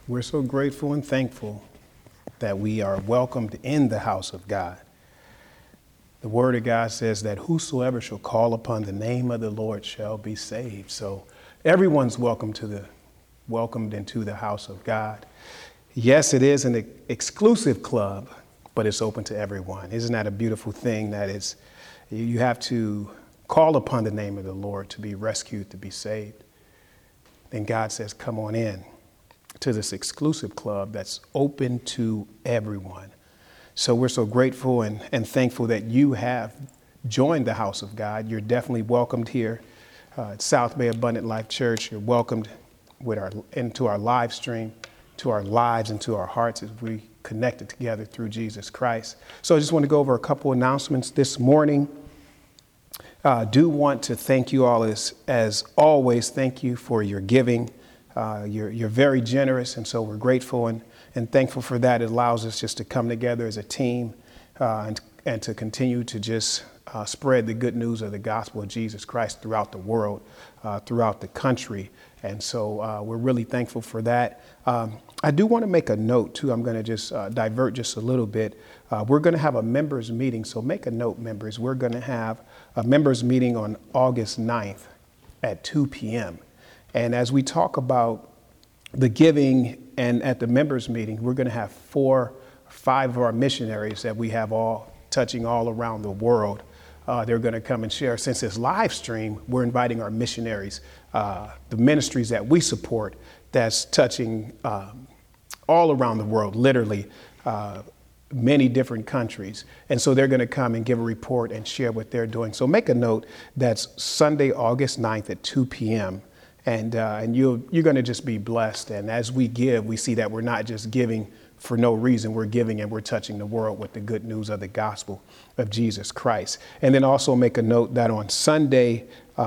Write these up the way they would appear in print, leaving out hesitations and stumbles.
We're so grateful and thankful that we are welcomed in the house of God. The word of God says that whosoever shall call upon the name of the Lord shall be saved. So everyone's welcomed into the house of God. Yes, it is an exclusive club, but it's open to everyone. Isn't that a beautiful thing? You have to call upon the name of the Lord to be rescued, to be saved. Then God says, come on in to this exclusive club that's open to everyone. So we're so grateful and thankful that you have joined the house of God. You're definitely welcomed here at South Bay Abundant Life Church. You're welcomed into our live stream, to our lives and to our hearts as we connected together through Jesus Christ. So I just want to go over a couple announcements this morning. Do want to thank you all as always. Thank you for your giving. You're very generous, and so we're grateful and thankful for that. It allows us just to come together as a team and to continue to just spread the good news of the gospel of Jesus Christ throughout the world, throughout the country. And so we're really thankful for that. I do want to make a note, too. I'm going to just divert just a little bit. We're going to have a members meeting. So make a note, members. We're going to have a members meeting on August 9th at 2 p.m. And as we talk about the giving and at the members meeting, we're going to have 4 or 5 of our missionaries that we have all touching all around the world. They're going to come and share. Since it's live stream, we're inviting our missionaries, the ministries that we support that's touching all around the world, literally many different countries. And so they're going to come and give a report and share what they're doing. So make a note. That's Sunday, August 9th at 2 p.m. And you're going to just be blessed. And as we give, we see that we're not just giving for no reason. We're giving and we're touching the world with the good news of the gospel of Jesus Christ. And then also make a note that on Sunday,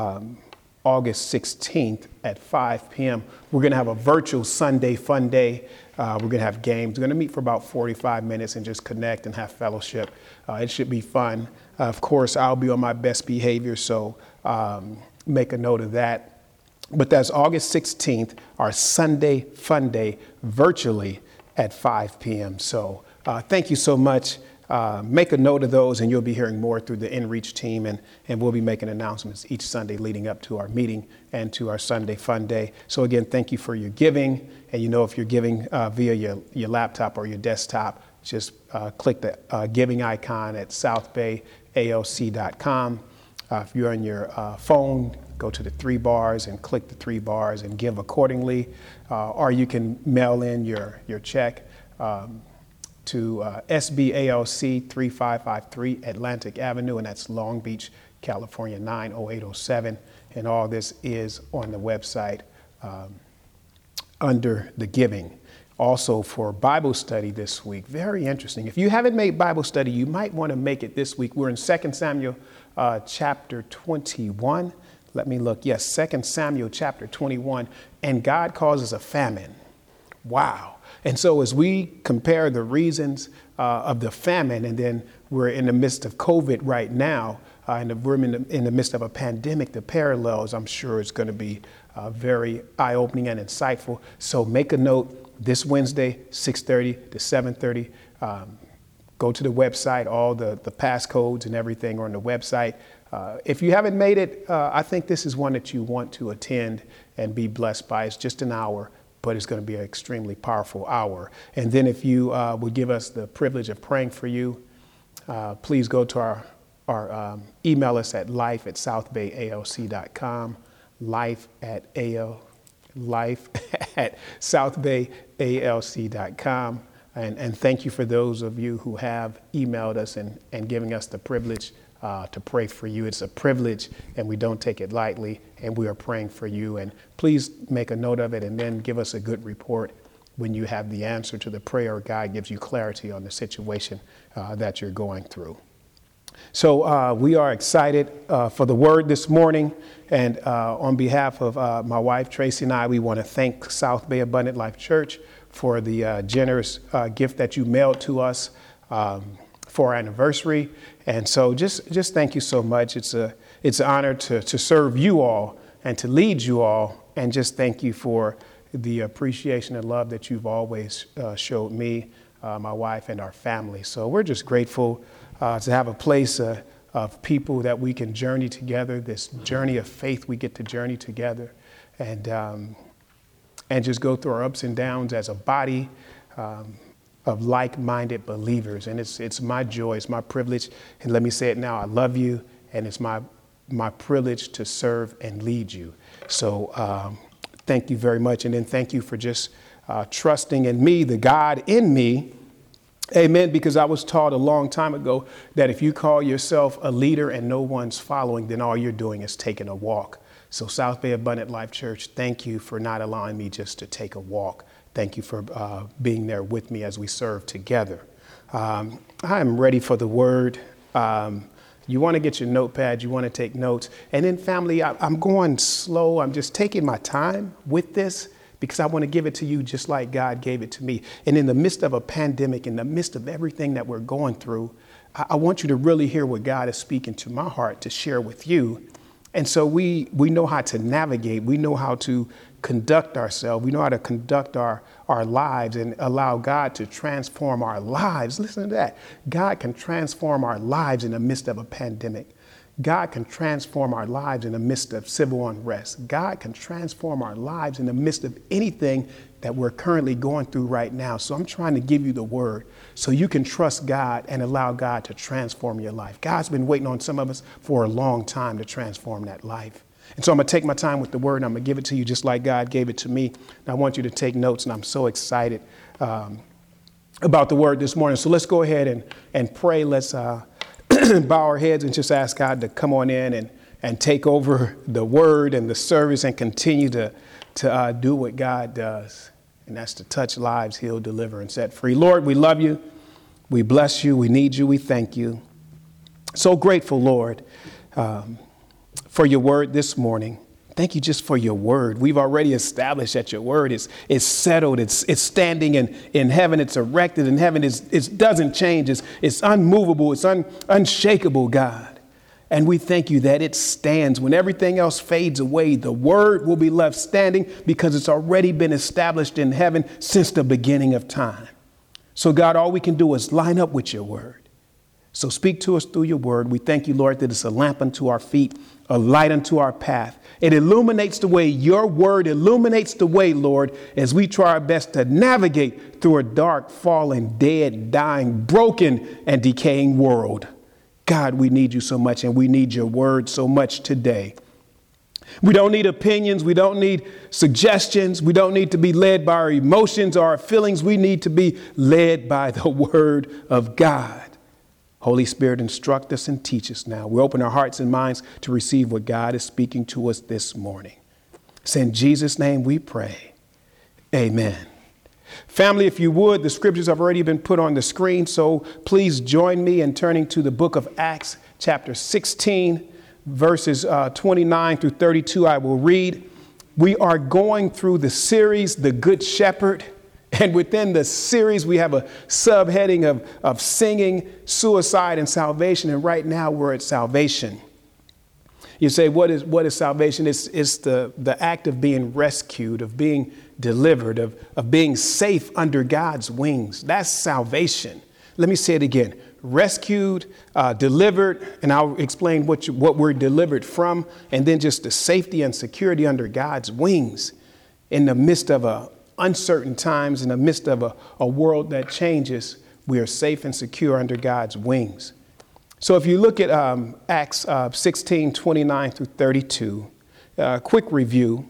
August 16th at 5 p.m., we're going to have a virtual Sunday fun day. We're going to have games. We're going to meet for about 45 minutes and just connect and have fellowship. It should be fun. Of course, I'll be on my best behavior, so make a note of that. But that's August 16th, our Sunday fun day, virtually at 5 p.m. So thank you so much. Make a note of those, and you'll be hearing more through the InReach team, and we'll be making announcements each Sunday leading up to our meeting and to our Sunday fun day. So again, thank you for your giving. And if you're giving via your laptop or your desktop, just click the giving icon at southbayalc.com. If you're on your phone, go to the 3 bars and click the 3 bars and give accordingly. Or you can mail in your check to SBALC 3553 Atlantic Avenue, and that's Long Beach, California 90807. And all this is on the website under the giving. Also for Bible study this week, very interesting. If you haven't made Bible study, you might want to make it this week. We're in 2 Samuel chapter 21. Let me look. Yes, 2 Samuel chapter 21. And God causes a famine. Wow. And so as we compare the reasons of the famine, and then we're in the midst of COVID right now, and we're in the midst of a pandemic, the parallels, I'm sure, is going to be very eye-opening and insightful. So make a note. This Wednesday, 6:30 to 7:30, go to the website. All the passcodes and everything are on the website. If you haven't made it, I think this is one that you want to attend and be blessed by. It's just an hour, but it's going to be an extremely powerful hour. And then if you would give us the privilege of praying for you, please go to our email us at life@southbayalc.com, life@southbayalc.com. And thank you for those of you who have emailed us and giving us the privilege to pray for you. It's a privilege, and we don't take it lightly, and we are praying for you. And please make a note of it and then give us a good report when you have the answer to the prayer, or God gives you clarity on the situation that you're going through. So we are excited for the word this morning. And on behalf of my wife, Tracy, and I, we want to thank South Bay Abundant Life Church for the generous gift that you mailed to us for our anniversary. And so just thank you so much. It's an honor to serve you all and to lead you all. And just thank you for the appreciation and love that you've always showed me, my wife, and our family. So we're just grateful to have a place of people that we can journey together, this journey of faith we get to journey together, and just go through our ups and downs as a body of like-minded believers. And it's my joy, it's my privilege, and let me say it now, I love you, and it's my privilege to serve and lead you. So thank you very much, and then thank you for just trusting in me, the God in me. Amen, because I was taught a long time ago that if you call yourself a leader and no one's following, then all you're doing is taking a walk. So South Bay Abundant Life Church, thank you for not allowing me just to take a walk. Thank you for being there with me as we serve together. I am ready for the word. You want to get your notepad, you want to take notes. And then family, I'm going slow. I'm just taking my time with this because I want to give it to you just like God gave it to me. And in the midst of a pandemic, in the midst of everything that we're going through, I want you to really hear what God is speaking to my heart to share with you. And so we know how to navigate. We know how to conduct ourselves. We know how to conduct our lives and allow God to transform our lives. Listen to that. God can transform our lives in the midst of a pandemic. God can transform our lives in the midst of civil unrest. God can transform our lives in the midst of anything that we're currently going through right now. So I'm trying to give you the word so you can trust God and allow God to transform your life. God's been waiting on some of us for a long time to transform that life. And so I'm going to take my time with the word and I'm going to give it to you just like God gave it to me. And I want you to take notes, and I'm so excited about the word this morning. So let's go ahead and pray. Let's bow our heads and just ask God to come on in and take over the word and the service and continue to do what God does. And that's to touch lives, heal, deliver, and set free. Lord, we love you. We bless you. We need you. We thank you. So grateful, Lord, for your word this morning. Thank you just for your word. We've already established that your word is settled. It's standing in heaven. It's erected in heaven. It doesn't change. It's unmovable. It's unshakable, God. And we thank you that it stands. When everything else fades away, the word will be left standing because it's already been established in heaven since the beginning of time. So, God, all we can do is line up with your word. So speak to us through your word. We thank you, Lord, that it's a lamp unto our feet, a light unto our path. It illuminates the way. Your word illuminates the way, Lord, as we try our best to navigate through a dark, fallen, dead, dying, broken, and decaying world. God, we need you so much, and we need your word so much today. We don't need opinions. We don't need suggestions. We don't need to be led by our emotions or our feelings. We need to be led by the word of God. Holy Spirit, instruct us and teach us now. We open our hearts and minds to receive what God is speaking to us this morning. It's in Jesus' name we pray. Amen. Family, if you would, the scriptures have already been put on the screen, so please join me in turning to the book of Acts, chapter 16, verses 29 through 32. I will read. We are going through the series, The Good Shepherd. And within the series, we have a subheading of singing, suicide, and salvation. And right now we're at salvation. You say, what is salvation? It's the act of being rescued, of being delivered, of being safe under God's wings. That's salvation. Let me say it again. Rescued, delivered, and I'll explain what we're delivered from, and then just the safety and security under God's wings in the midst of uncertain times, in the midst of a world that changes. We are safe and secure under God's wings. So if you look at Acts 16, 29 through 32, quick review,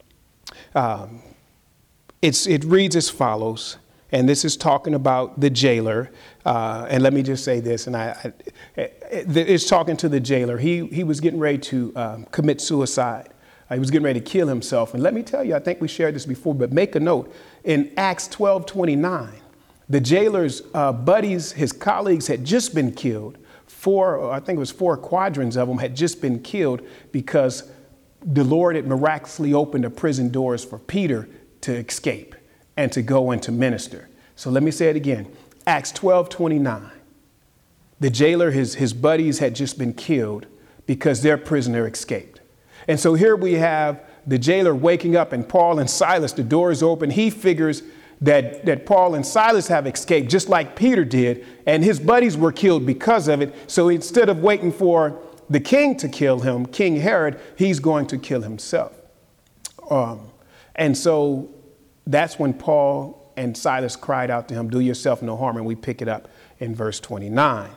it reads as follows. And this is talking about the jailer. And let me just say this. And it's talking to the jailer. He was getting ready to commit suicide. He was getting ready to kill himself. And let me tell you, I think we shared this before, but make a note. In Acts 12:29, the jailer's buddies, his colleagues had just been killed. Four quadrants of them had just been killed because the Lord had miraculously opened the prison doors for Peter to escape and to go and to minister. So let me say it again. Acts 12:29. The jailer, his buddies had just been killed because their prisoner escaped. And so here we have the jailer waking up and Paul and Silas, the door is open. He figures that Paul and Silas have escaped just like Peter did, and his buddies were killed because of it. So instead of waiting for the king to kill him, King Herod, he's going to kill himself. And so that's when Paul and Silas cried out to him, "Do yourself no harm." And we pick it up in verse 29.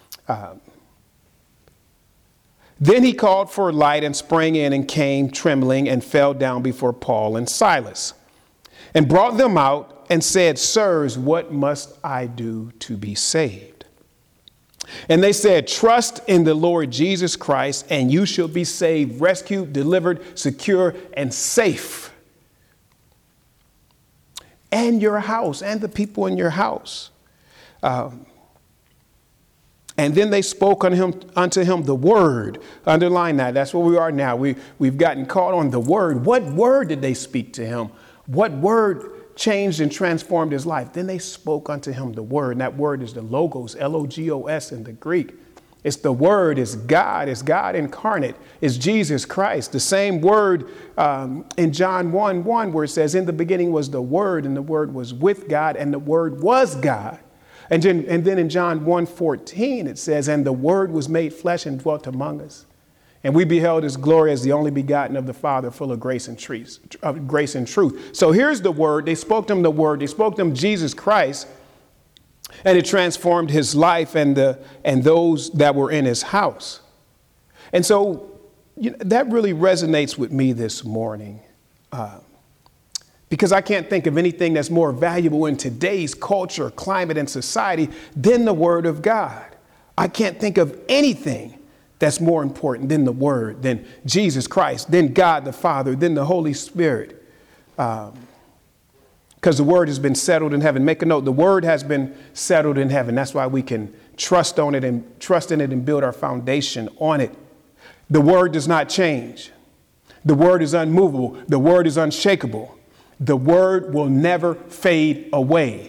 Then he called for a light and sprang in and came trembling and fell down before Paul and Silas and brought them out and said, "Sirs, what must I do to be saved?" And they said, "Trust in the Lord Jesus Christ and you shall be saved, rescued, delivered, secure, and safe. And your house and the people in your house." And then they spoke unto him the word. Underline that. That's where we are now. We've gotten caught on the word. What word did they speak to him? What word changed and transformed his life? Then they spoke unto him the word. And that word is the logos, Logos in the Greek. It's the word, it's God incarnate, it's Jesus Christ. The same word in John 1:1 where it says, "In the beginning was the word, and the word was with God, and the word was God." And then in John 1:14, it says, "And the word was made flesh and dwelt among us. And we beheld his glory as the only begotten of the Father, full of grace and truth." So here's the word. They spoke to him the word. They spoke to him Jesus Christ. And it transformed his life and those that were in his house. And so that really resonates with me this morning. Because I can't think of anything that's more valuable in today's culture, climate, and society than the Word of God. I can't think of anything that's more important than the Word, than Jesus Christ, than God the Father, than the Holy Spirit. Because the Word has been settled in heaven. Make a note, the Word has been settled in heaven. That's why we can trust in it and build our foundation on it. The Word does not change. The Word is unmovable. The Word is unshakable. The word will never fade away.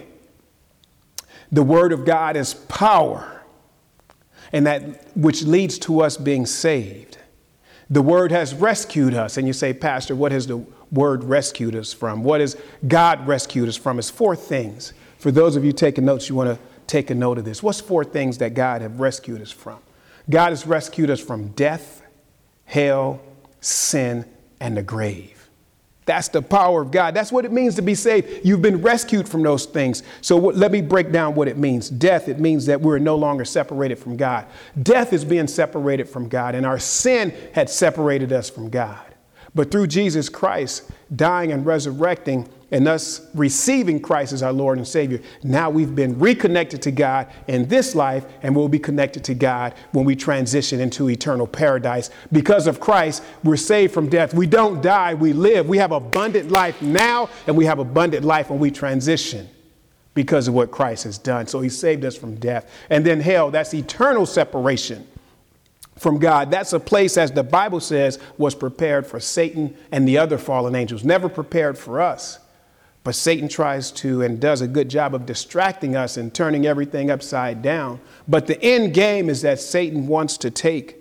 The word of God is power, and that which leads to us being saved. The word has rescued us. And you say, "Pastor, what has the word rescued us from? What has God rescued us from?" It's 4 things. For those of you taking notes, you want to take a note of this. What's 4 things that God has rescued us from? God has rescued us from death, hell, sin, and the grave. That's the power of God. That's what it means to be saved. You've been rescued from those things. So let me break down what it means. Death, it means that we're no longer separated from God. Death is being separated from God, and our sin had separated us from God. But through Jesus Christ dying and resurrecting and us receiving Christ as our Lord and Savior, now we've been reconnected to God in this life, and we'll be connected to God when we transition into eternal paradise. Because of Christ, we're saved from death. We don't die, we live. We have abundant life now, and we have abundant life when we transition because of what Christ has done. So he saved us from death. And then hell, that's eternal separation from God. That's a place, as the Bible says, was prepared for Satan and the other fallen angels, never prepared for us. But Satan tries to and does a good job of distracting us and turning everything upside down. But the end game is that Satan wants to take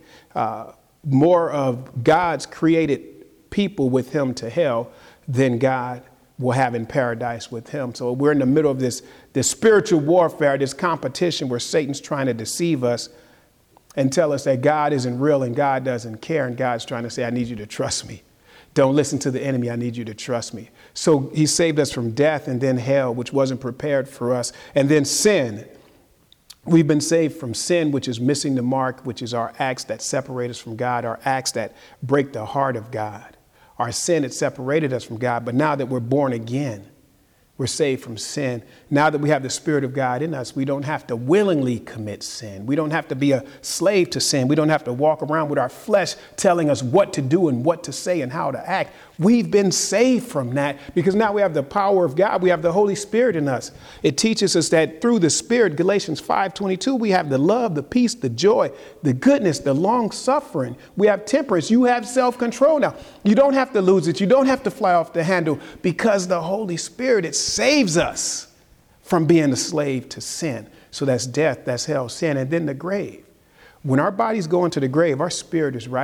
more of God's created people with him to hell than God will have in paradise with him. So we're in the middle of this spiritual warfare, this competition where Satan's trying to deceive us and tell us that God isn't real and God doesn't care. And God's trying to say, "I need you to trust me. Don't listen to the enemy. I need you to trust me." So he saved us from death and then hell, which wasn't prepared for us. And then sin. We've been saved from sin, which is missing the mark, which is our acts that separate us from God, our acts that break the heart of God. Our sin had separated us from God. But now that we're born again, we're saved from sin. Now that we have the Spirit of God in us, we don't have to willingly commit sin. We don't have to be a slave to sin. We don't have to walk around with our flesh telling us what to do and what to say and how to act. We've been saved from that because now we have the power of God. We have the Holy Spirit in us. It teaches us that through the Spirit, Galatians 5:22, we have the love, the peace, the joy, the goodness, the long suffering. We have temperance. You have self-control now. You don't have to lose it. You don't have to fly off the handle because the Holy Spirit, it saves us from being a slave to sin. So that's death, that's hell, sin, and then the grave. When our bodies go into the grave, our spirit is right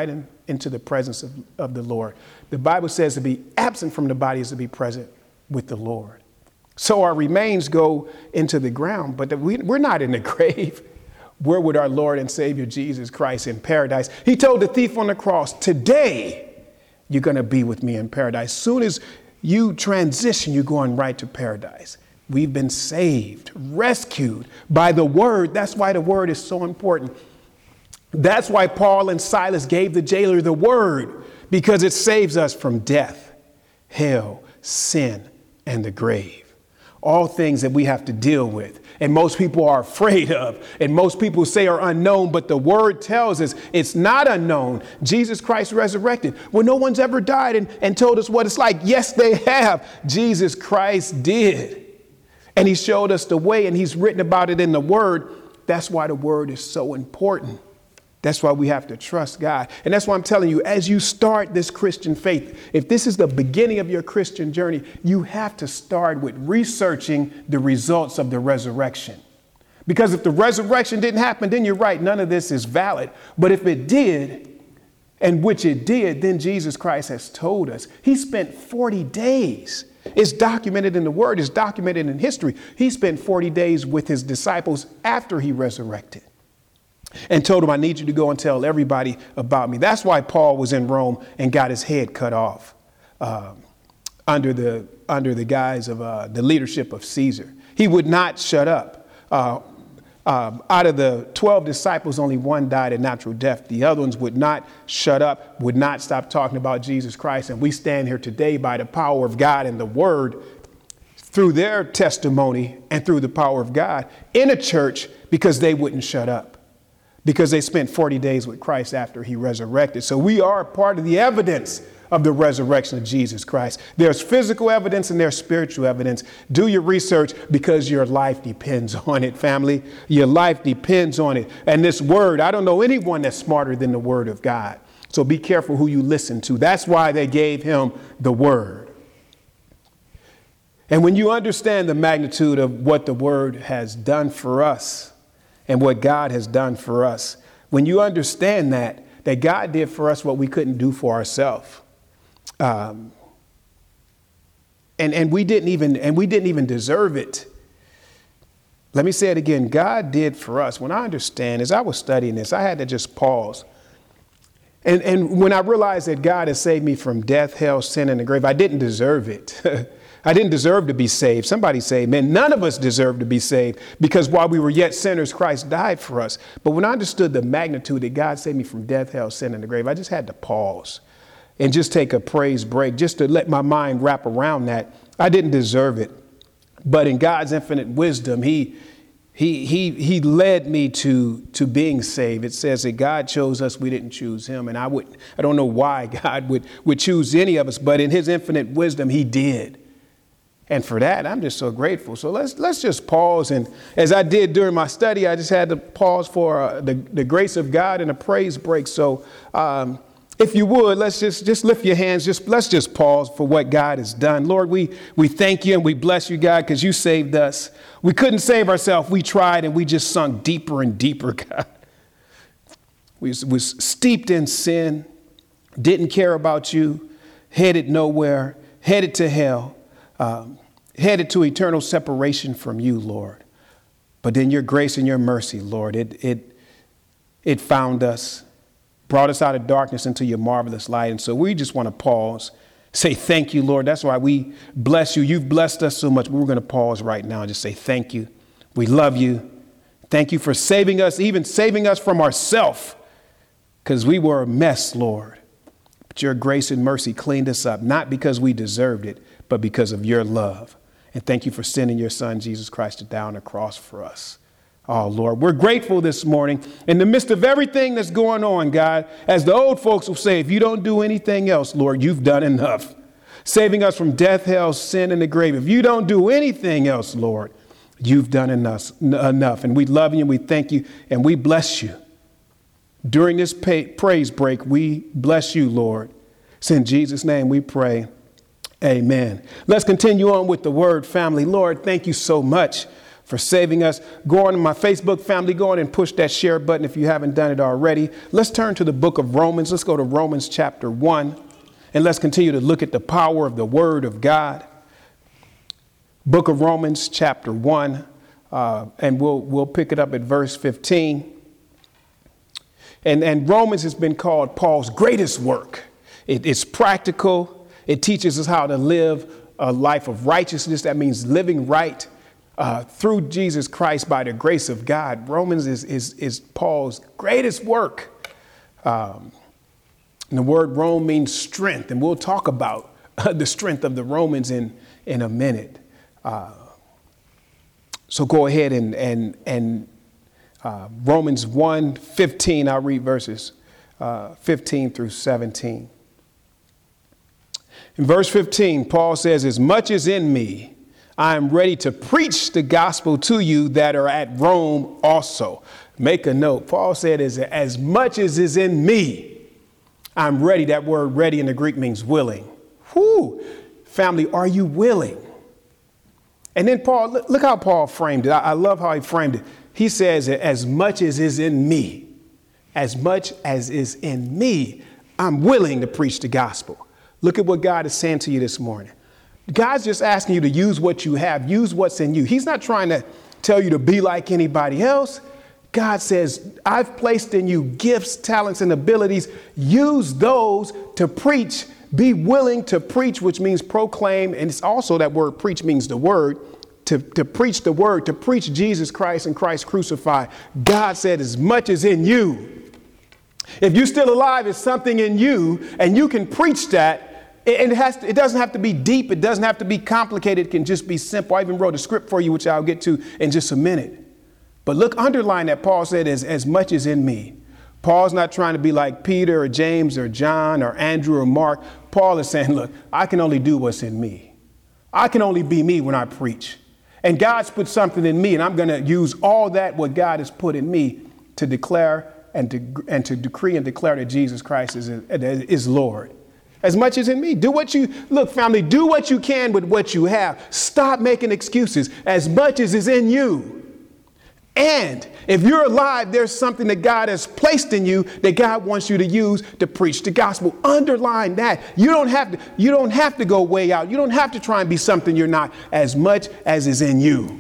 into the presence of the Lord. The Bible says to be absent from the body is to be present with the Lord. So our remains go into the ground, but we're not in the grave. We're with our Lord and Savior Jesus Christ in paradise. He told the thief on the cross, today you're going to be with me in paradise. Soon as you transition, you're going right to paradise. We've been saved, rescued by the word. That's why the word is so important. That's why Paul and Silas gave the jailer the word, because it saves us from death, hell, sin, and the grave. All things that we have to deal with. And most people are afraid of. And most people say are unknown. But the word tells us it's not unknown. Jesus Christ resurrected. Well, no one's ever died and told us what it's like. Yes, they have. Jesus Christ did. And he showed us the way, and he's written about it in the word. That's why the word is so important. That's why we have to trust God. And that's why I'm telling you, as you start this Christian faith, if this is the beginning of your Christian journey, you have to start with researching the results of the resurrection. Because if the resurrection didn't happen, then you're right, none of this is valid. But if it did, and which it did, then Jesus Christ has told us. He spent 40 days. It's documented in the word, it's documented in history. He spent 40 days with his disciples after he resurrected, and told him, I need you to go and tell everybody about me. That's why Paul was in Rome and got his head cut off under the guise of the leadership of Caesar. He would not shut up. Out of the 12 disciples, only one died a natural death. The other ones would not shut up, would not stop talking about Jesus Christ. And we stand here today by the power of God and the word, through their testimony and through the power of God, in a church, because they wouldn't shut up. Because they spent 40 days with Christ after he resurrected. So we are part of the evidence of the resurrection of Jesus Christ. There's physical evidence and there's spiritual evidence. Do your research, because your life depends on it, family. Your life depends on it. And this word, I don't know anyone that's smarter than the word of God. So be careful who you listen to. That's why they gave him the word. And when you understand the magnitude of what the word has done for us, and what God has done for us, when you understand that God did for us what we couldn't do for ourselves, and we didn't even deserve it. Let me say it again. God did for us. When I understand, as I was studying this, I had to just pause. And when I realized that God has saved me from death, hell, sin, and the grave, I didn't deserve it. I didn't deserve to be saved. Somebody say, man, none of us deserve to be saved, because while we were yet sinners, Christ died for us. But when I understood the magnitude that God saved me from death, hell, sin, and the grave, I just had to pause and just take a praise break, just to let my mind wrap around that. I didn't deserve it. But in God's infinite wisdom, he led me to being saved. It says that God chose us. We didn't choose him. And I don't know why God would choose any of us, but in his infinite wisdom, he did. And for that, I'm just so grateful. So let's just pause. And as I did during my study, I just had to pause for the grace of God and a praise break. So if you would, let's just lift your hands. Let's just pause for what God has done. Lord, we thank you and we bless you, God, because you saved us. We couldn't save ourselves. We tried and we just sunk deeper and deeper, God. We was steeped in sin, didn't care about you, headed nowhere, headed to hell. Headed to eternal separation from you, Lord. But then your grace and your mercy, Lord, it found us, brought us out of darkness into your marvelous light. And so we just want to pause, say thank you, Lord. That's why we bless you. You've blessed us so much. We're going to pause right now and just say thank you. We love you. Thank you for saving us, even saving us from ourselves, because we were a mess, Lord. But your grace and mercy cleaned us up, not because we deserved it, but because of your love. And thank you for sending your son, Jesus Christ, to die on the cross for us. Oh, Lord, we're grateful this morning in the midst of everything that's going on, God. As the old folks will say, if you don't do anything else, Lord, you've done enough. Saving us from death, hell, sin, and the grave. If you don't do anything else, Lord, you've done enough. And we love you and we thank you and we bless you. During this praise break, we bless you, Lord. It's in Jesus' name we pray. Amen. Let's continue on with the word, family. Lord, thank you so much for saving us. Go on to my Facebook family, go on and push that share button if you haven't done it already. Let's turn to the book of Romans. Let's go to Romans chapter 1, and let's continue to look at the power of the word of God. Book of Romans chapter 1, and we'll pick it up at verse 15. And Romans has been called Paul's greatest work. It's practical. It teaches us how to live a life of righteousness. That means living right through Jesus Christ by the grace of God. Romans is Paul's greatest work. And the word Rome means strength. And we'll talk about the strength of the Romans in a minute. So go ahead and Romans 1:15, I'll read verses 15 through 17. In verse 15, Paul says, as much as in me, I am ready to preach the gospel to you that are at Rome also. Make a note. Paul said, as much as is in me, I'm ready. That word ready in the Greek means willing. Whoo! Family, are you willing? And then Paul, look how Paul framed it. I love how he framed it. He says, as much as is in me, as much as is in me, I'm willing to preach the gospel. Look at what God is saying to you this morning. God's just asking you to use what you have, use what's in you. He's not trying to tell you to be like anybody else. God says, I've placed in you gifts, talents, and abilities. Use those to preach. Be willing to preach, which means proclaim. And it's also that word preach means the word. To preach the word, to preach Jesus Christ and Christ crucified. God said, as much as in you. If you're still alive, it's something in you, and you can preach that. It doesn't have to be deep. It doesn't have to be complicated. It can just be simple. I even wrote a script for you, which I'll get to in just a minute. But look, underline that Paul said, as much as in me. Paul's not trying to be like Peter or James or John or Andrew or Mark. Paul is saying, look, I can only do what's in me. I can only be me when I preach. And God's put something in me, and I'm going to use all that what God has put in me to declare and to decree and declare that Jesus Christ is Lord. As much as in me. Look, family, do what you can with what you have. Stop making excuses. As much as is in you. And if you're alive, there's something that God has placed in you that God wants you to use to preach the gospel. Underline that. You don't have to go way out. You don't have to try and be something you're not. As much as is in you.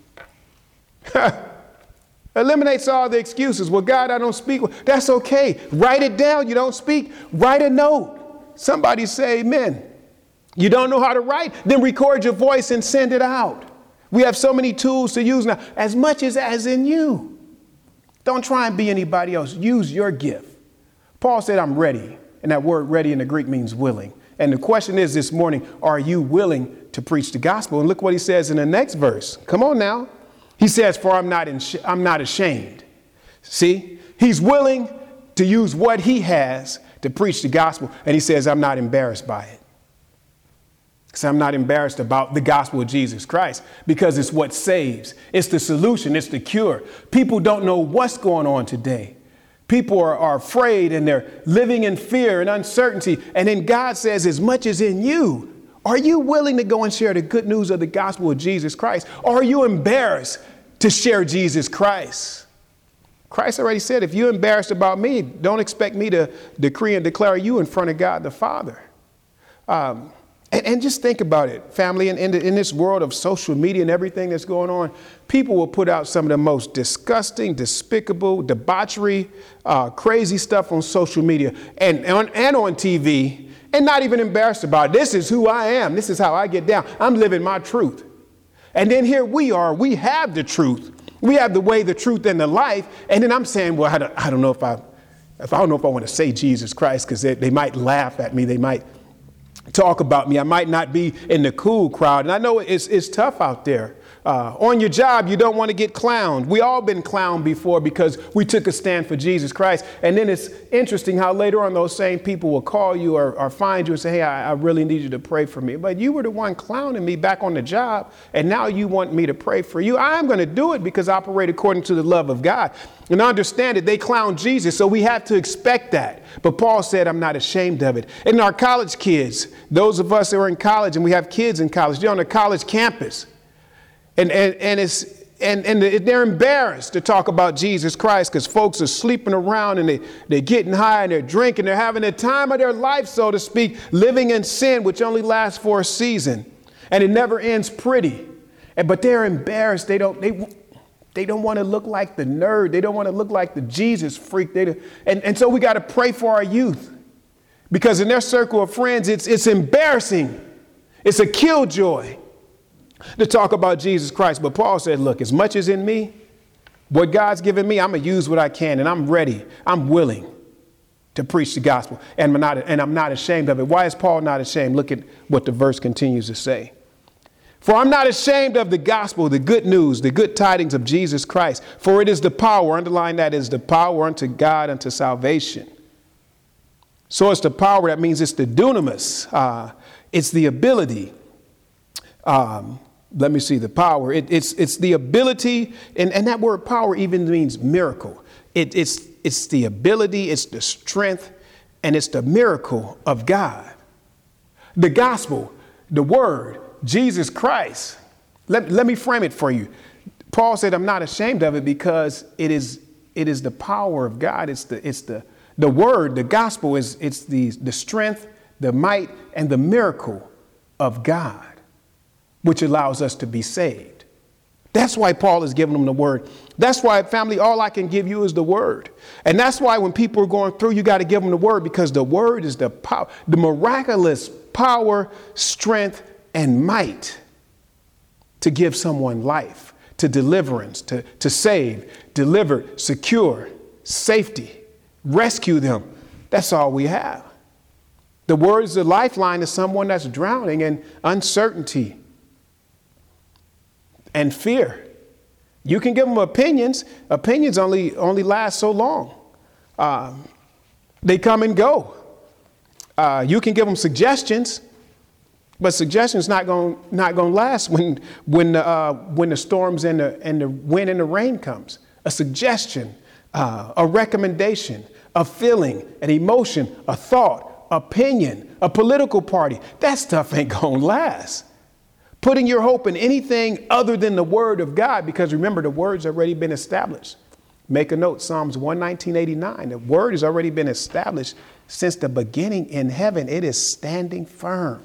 Eliminates all the excuses. Well, God, I don't speak. That's okay. Write it down. You don't speak. Write a note. Somebody say amen. You don't know how to write? Then record your voice and send it out. We have so many tools to use now. As much as in you. Don't try and be anybody else. Use your gift. Paul said, I'm ready. And that word ready in the Greek means willing. And the question is this morning, are you willing to preach the gospel? And look what he says in the next verse. Come on now. He says, for I'm not ashamed. See, he's willing to use what he has to preach the gospel. And he says, I'm not embarrassed by it. Because I'm not embarrassed about the gospel of Jesus Christ, because it's what saves. It's the solution. It's the cure. People don't know what's going on today. People are afraid, and they're living in fear and uncertainty. And then God says, as much as in you, are you willing to go and share the good news of the gospel of Jesus Christ? Or are you embarrassed to share Jesus Christ? Christ already said, if you're embarrassed about me, don't expect me to decree and declare you in front of God the Father. And just think about it, family, in this world of social media and everything that's going on, people will put out some of the most disgusting, despicable, debauchery, crazy stuff on social media and on TV, and not even embarrassed about it. This is who I am. This is how I get down. I'm living my truth. And then here we are. We have the truth. We have the way, the truth, and the life. And then I'm saying, well, I don't know if I want to say Jesus Christ, because they might laugh at me. They might talk about me. I might not be in the cool crowd. And I know it's tough out there. On your job, you don't want to get clowned. We all been clowned before because we took a stand for Jesus Christ. And then it's interesting how later on those same people will call you or find you and say, hey, I really need you to pray for me. But you were the one clowning me back on the job, and now you want me to pray for you. I'm going to do it because I operate according to the love of God. And understand it, they clown Jesus, so we have to expect that. But Paul said, I'm not ashamed of it. And our college kids, those of us who are in college and we have kids in college, they're on a college campus. And it's they're embarrassed to talk about Jesus Christ because folks are sleeping around and they're getting high and they're drinking. They're having the time of their life, so to speak, living in sin, which only lasts for a season. And it never ends pretty. But they're embarrassed. They don't want to look like the nerd. They don't want to look like the Jesus freak. And so we got to pray for our youth. Because in their circle of friends, it's embarrassing. It's a killjoy to talk about Jesus Christ. But Paul said, look, as much as in me, what God's given me, I'm going to use what I can. And I'm ready. I'm willing to preach the gospel. And I'm not ashamed of it. Why is Paul not ashamed? Look at what the verse continues to say. For I'm not ashamed of the gospel, the good news, the good tidings of Jesus Christ. For it is the power, underline that, is the power unto God, unto salvation. So it's the power, that means it's the dunamis. It's the ability. Let me see the power. It's the ability. And that word power even means miracle. It's the ability. It's the strength. And it's the miracle of God. The gospel, the word, Jesus Christ. Let me frame it for you. Paul said, I'm not ashamed of it because it is the power of God. It's the word, the gospel it's the strength, the might, and the miracle of God, which allows us to be saved. That's why Paul is giving them the word. That's why, family, all I can give you is the word. And that's why when people are going through, you got to give them the word, because the word is the power, the miraculous power, strength, and might to give someone life, to deliverance, to save, deliver, secure, safety, rescue them. That's all we have. The word is the lifeline to someone that's drowning in uncertainty and fear. You can give them opinions. Opinions only last so long. They come and go. You can give them suggestions, but suggestions not going to last when the storms and the wind and the rain comes. A suggestion, a recommendation, a feeling, an emotion, a thought, opinion, a political party. That stuff ain't going to last. Putting your hope in anything other than the word of God, because remember, the word's already been established. Make a note, Psalms 119:89. The word has already been established since the beginning in heaven. It is standing firm.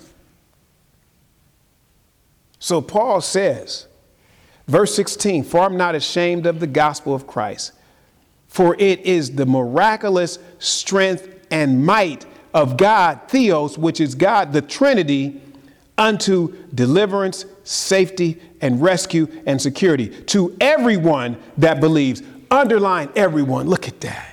So Paul says, verse 16, for I'm not ashamed of the gospel of Christ, for it is the miraculous strength and might of God, Theos, which is God, the Trinity, unto deliverance, safety, and rescue and security to everyone that believes. Underline everyone. Look at that.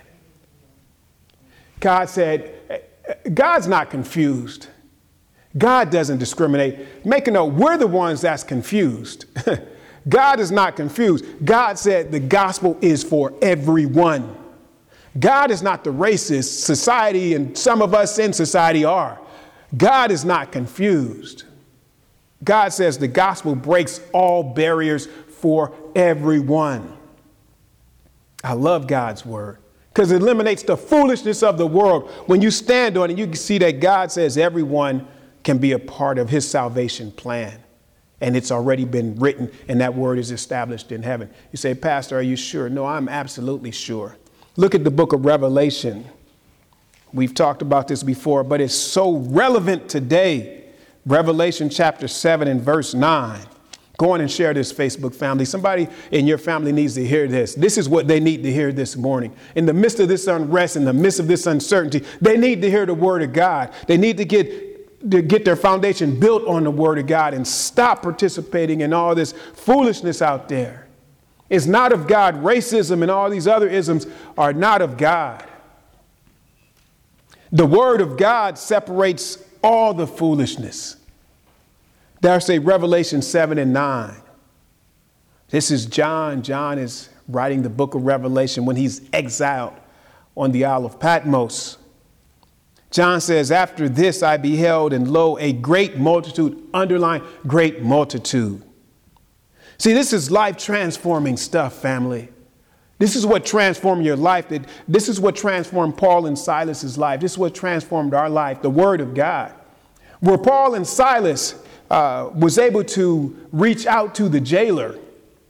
God said, God's not confused. God doesn't discriminate. Make a note, we're the ones that's confused. God is not confused. God said the gospel is for everyone. God is not the racist society, and some of us in society are. God is not confused. God says the gospel breaks all barriers for everyone. I love God's word because it eliminates the foolishness of the world. When you stand on it, you can see that God says everyone can be a part of his salvation plan. And it's already been written, and that word is established in heaven. You say, Pastor, are you sure? No, I'm absolutely sure. Look at the book of Revelation. We've talked about this before, but it's so relevant today. Revelation chapter 7 and verse 9. Go on and share this, Facebook family. Somebody in your family needs to hear this. This is what they need to hear this morning. In the midst of this unrest, in the midst of this uncertainty, they need to hear the word of God. They need to get their foundation built on the word of God and stop participating in all this foolishness out there. It's not of God. Racism and all these other isms are not of God. The word of God separates all the foolishness. There's a Revelation 7 and 9. This is John. John is writing the book of Revelation when he's exiled on the Isle of Patmos. John says, after this I beheld, and lo, a great multitude, underline great multitude. See, this is life transforming stuff, family. This is what transformed your life. This is what transformed Paul and Silas's life. This is what transformed our life, the word of God. Where Paul and Silas was able to reach out to the jailer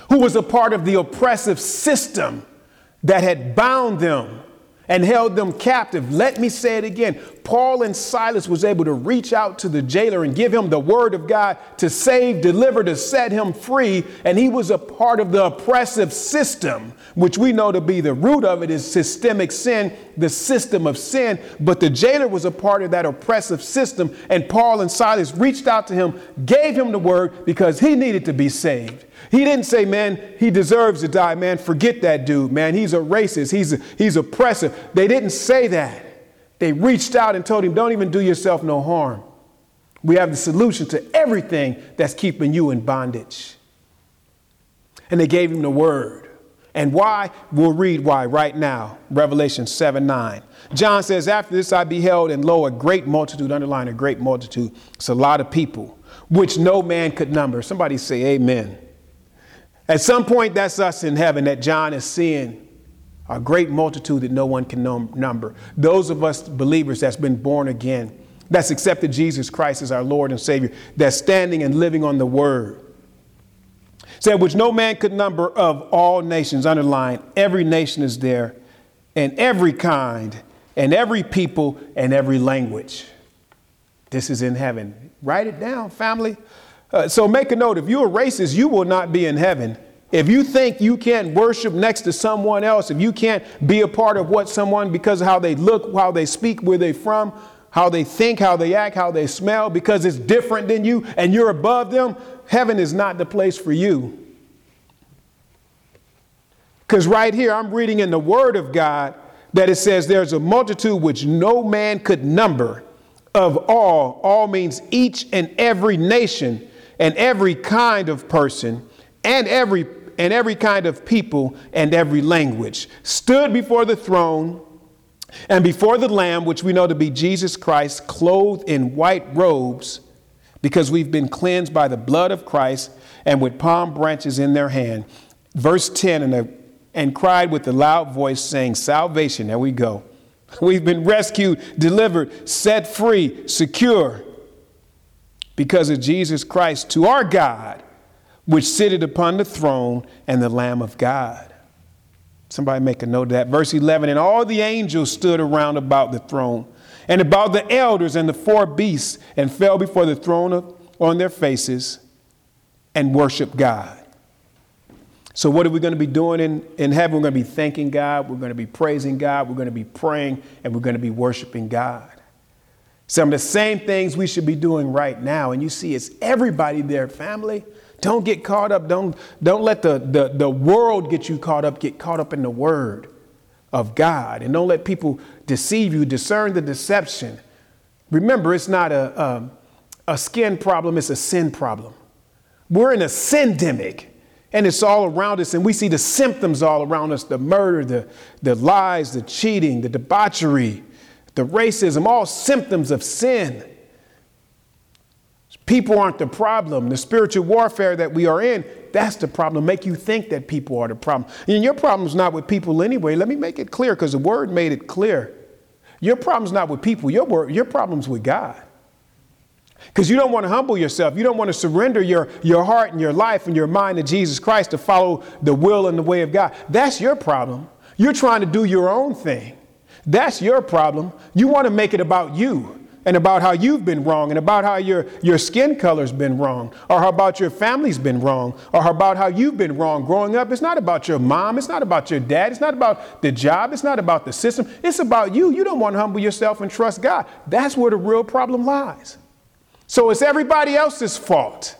who was a part of the oppressive system that had bound them and held them captive. Let me say it again. Paul and Silas was able to reach out to the jailer and give him the word of God to save, deliver, to set him free. And he was a part of the oppressive system, which we know to be the root of it is systemic sin, the system of sin. But the jailer was a part of that oppressive system. And Paul and Silas reached out to him, gave him the word because he needed to be saved. He didn't say, man, he deserves to die, man. Forget that dude, man. He's a racist. He's oppressive. They didn't say that. They reached out and told him, don't even do yourself no harm. We have the solution to everything that's keeping you in bondage. And they gave him the word. And why? We'll read why right now. Revelation 7:9. John says, after this I beheld, and lo, a great multitude, underline a great multitude. It's a lot of people, which no man could number. Somebody say amen. At some point, that's us in heaven that John is seeing, a great multitude that no one can number. Those of us believers that's been born again, that's accepted Jesus Christ as our Lord and Savior, that's standing and living on the word. Said, which no man could number, of all nations, underline, every nation is there, and every kind, and every people, and every language. This is in heaven. Write it down, family. So make a note, if you're a racist, you will not be in heaven. If you think you can't worship next to someone else, if you can't be a part of what someone, because of how they look, how they speak, where they're from, how they think, how they act, how they smell, because it's different than you and you're above them, heaven is not the place for you. Because right here, I'm reading in the word of God that it says there's a multitude which no man could number of all means each and every nation and every kind of person and every kind of people and every language stood before the throne and before the Lamb, which we know to be Jesus Christ, clothed in white robes, because we've been cleansed by the blood of Christ, and with palm branches in their hand. Verse 10, and cried with a loud voice, saying, salvation, there we go. We've been rescued, delivered, set free, secure, because of Jesus Christ, to our God, which sitteth upon the throne, and the Lamb of God. Somebody make a note of that. Verse 11, and all the angels stood around about the throne, and about the elders and the four beasts, and fell before the throne on their faces, and worshiped God. So what are we going to be doing in heaven? We're going to be thanking God. We're going to be praising God. We're going to be praying, and we're going to be worshiping God. Some of the same things we should be doing right now. And you see, it's everybody there, family. Don't get caught up. Don't let the world get you caught up. Get caught up in the word of God. And don't let people deceive you. Discern the deception. Remember, it's not a skin problem. It's a sin problem. We're in a syndemic. And it's all around us. And we see the symptoms all around us. The murder, the lies, the cheating, the debauchery, the racism, all symptoms of sin. People aren't the problem. The spiritual warfare that we are in, that's the problem. Make you think that people are the problem. And your problem's not with people anyway. Let me make it clear, because the word made it clear. Your problem's not with people. Your problem's with God. Because you don't want to humble yourself. You don't want to surrender your heart and your life and your mind to Jesus Christ to follow the will and the way of God. That's your problem. You're trying to do your own thing. That's your problem. You want to make it about you and about how you've been wrong and about how your skin color's been wrong, or how about your family's been wrong, or how about how you've been wrong growing up. It's not about your mom. It's not about your dad. It's not about the job. It's not about the system. It's about you. You don't want to humble yourself and trust God. That's where the real problem lies. So it's everybody else's fault.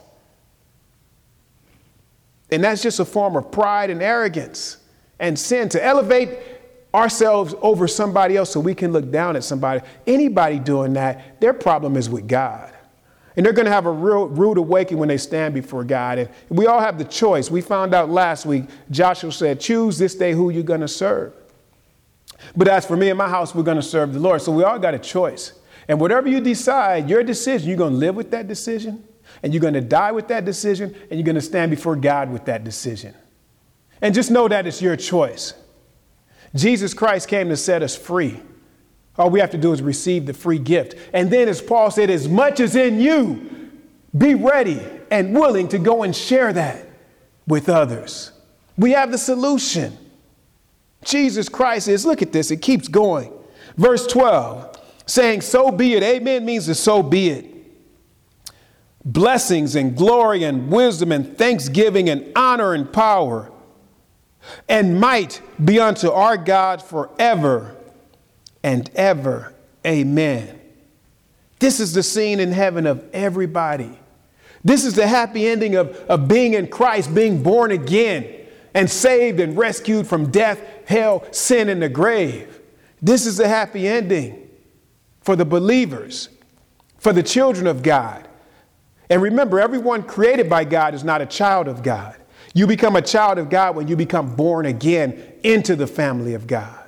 And that's just a form of pride and arrogance and sin, to elevate ourselves over somebody else so we can look down at somebody. Anybody doing that, their problem is with God. And they're going to have a real rude awakening when they stand before God. And we all have the choice. We found out last week, Joshua said, choose this day who you're going to serve. But as for me and my house, we're going to serve the Lord. So we all got a choice. And whatever you decide, your decision, you're going to live with that decision, and you're going to die with that decision, and you're going to stand before God with that decision. And just know that it's your choice. Jesus Christ came to set us free. All we have to do is receive the free gift. And then, as Paul said, as much as in you, be ready and willing to go and share that with others. We have the solution. Jesus Christ is, look at this, it keeps going. Verse 12, saying, so be it. Amen means to so be it. Blessings and glory and wisdom and thanksgiving and honor and power and might be unto our God forever and ever. Amen. This is the scene in heaven of everybody. This is the happy ending of being in Christ, being born again and saved and rescued from death, hell, sin, and the grave. This is the happy ending for the believers, for the children of God. And remember, everyone created by God is not a child of God. You become a child of God when you become born again into the family of God.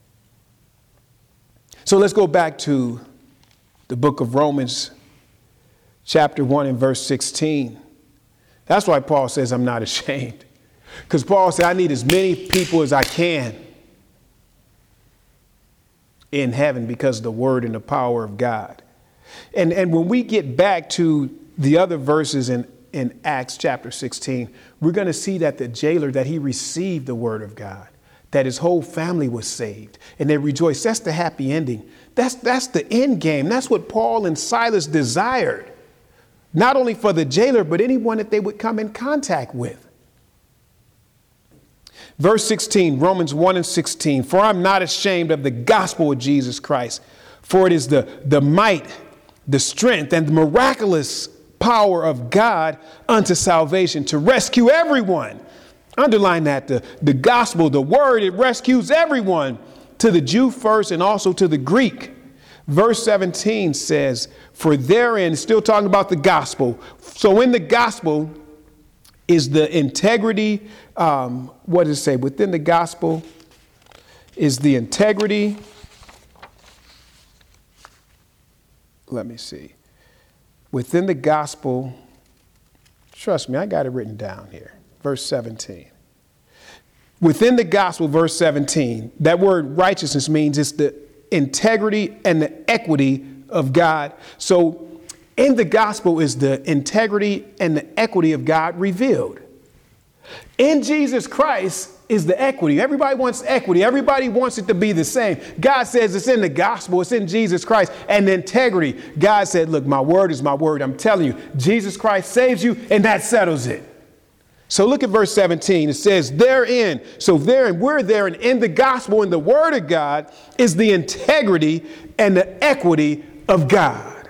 So let's go back to the book of Romans, chapter 1 and verse 16. That's why Paul says, I'm not ashamed. Because Paul said, I need as many people as I can in heaven because of the word and the power of God. And when we get back to the other verses in Acts chapter 16, we're going to see that the jailer, that he received the word of God, that his whole family was saved and they rejoiced. That's the happy ending. That's the end game. That's what Paul and Silas desired, not only for the jailer, but anyone that they would come in contact with. Verse 16, Romans 1 and 16, for I'm not ashamed of the gospel of Jesus Christ, for it is the might, the strength, and the miraculous power of God unto salvation to rescue everyone. Underline that, the gospel, the word, it rescues everyone, to the Jew first and also to the Greek. Verse 17 says, for therein, still talking about the gospel. So in the gospel is the integrity. What does it say? Within the gospel is the integrity. Let me see. Within the gospel, trust me, I got it written down here. Verse 17. Within the gospel, verse 17, that word righteousness means it's the integrity and the equity of God. So in the gospel is the integrity and the equity of God revealed. In Jesus Christ is the equity. Everybody wants equity. Everybody wants it to be the same. God says it's in the gospel. It's in Jesus Christ. And the integrity. God said, look, my word is my word. I'm telling you, Jesus Christ saves you, and that settles it. So look at verse 17. It says therein. So therein, we're there, and in the gospel, in the word of God, is the integrity and the equity of God.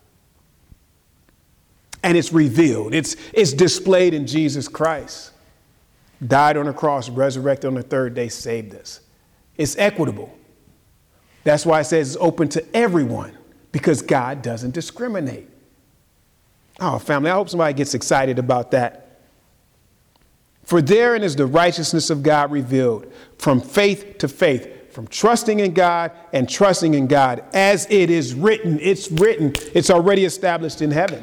And it's revealed. It's displayed in Jesus Christ. Died on the cross, resurrected on the third day, saved us. It's equitable. That's why it says it's open to everyone, because God doesn't discriminate. Oh, family, I hope somebody gets excited about that. For therein is the righteousness of God revealed, from faith to faith, from trusting in God and trusting in God, as it is written. It's written. It's already established in heaven.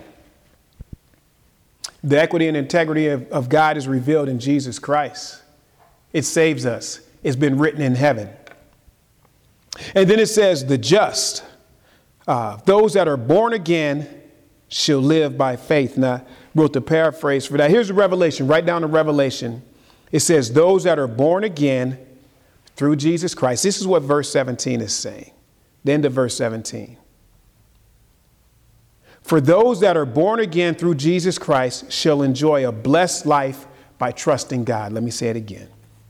The equity and integrity of God is revealed in Jesus Christ. It saves us. It's been written in heaven. And then it says the just, those that are born again shall live by faith. Now, I wrote the paraphrase for that. Here's the Revelation. Write down the Revelation. It says those that are born again through Jesus Christ. This is what verse 17 is saying. The end of verse 17. For those that are born again through Jesus Christ shall enjoy a blessed life by trusting God. Let me say it again.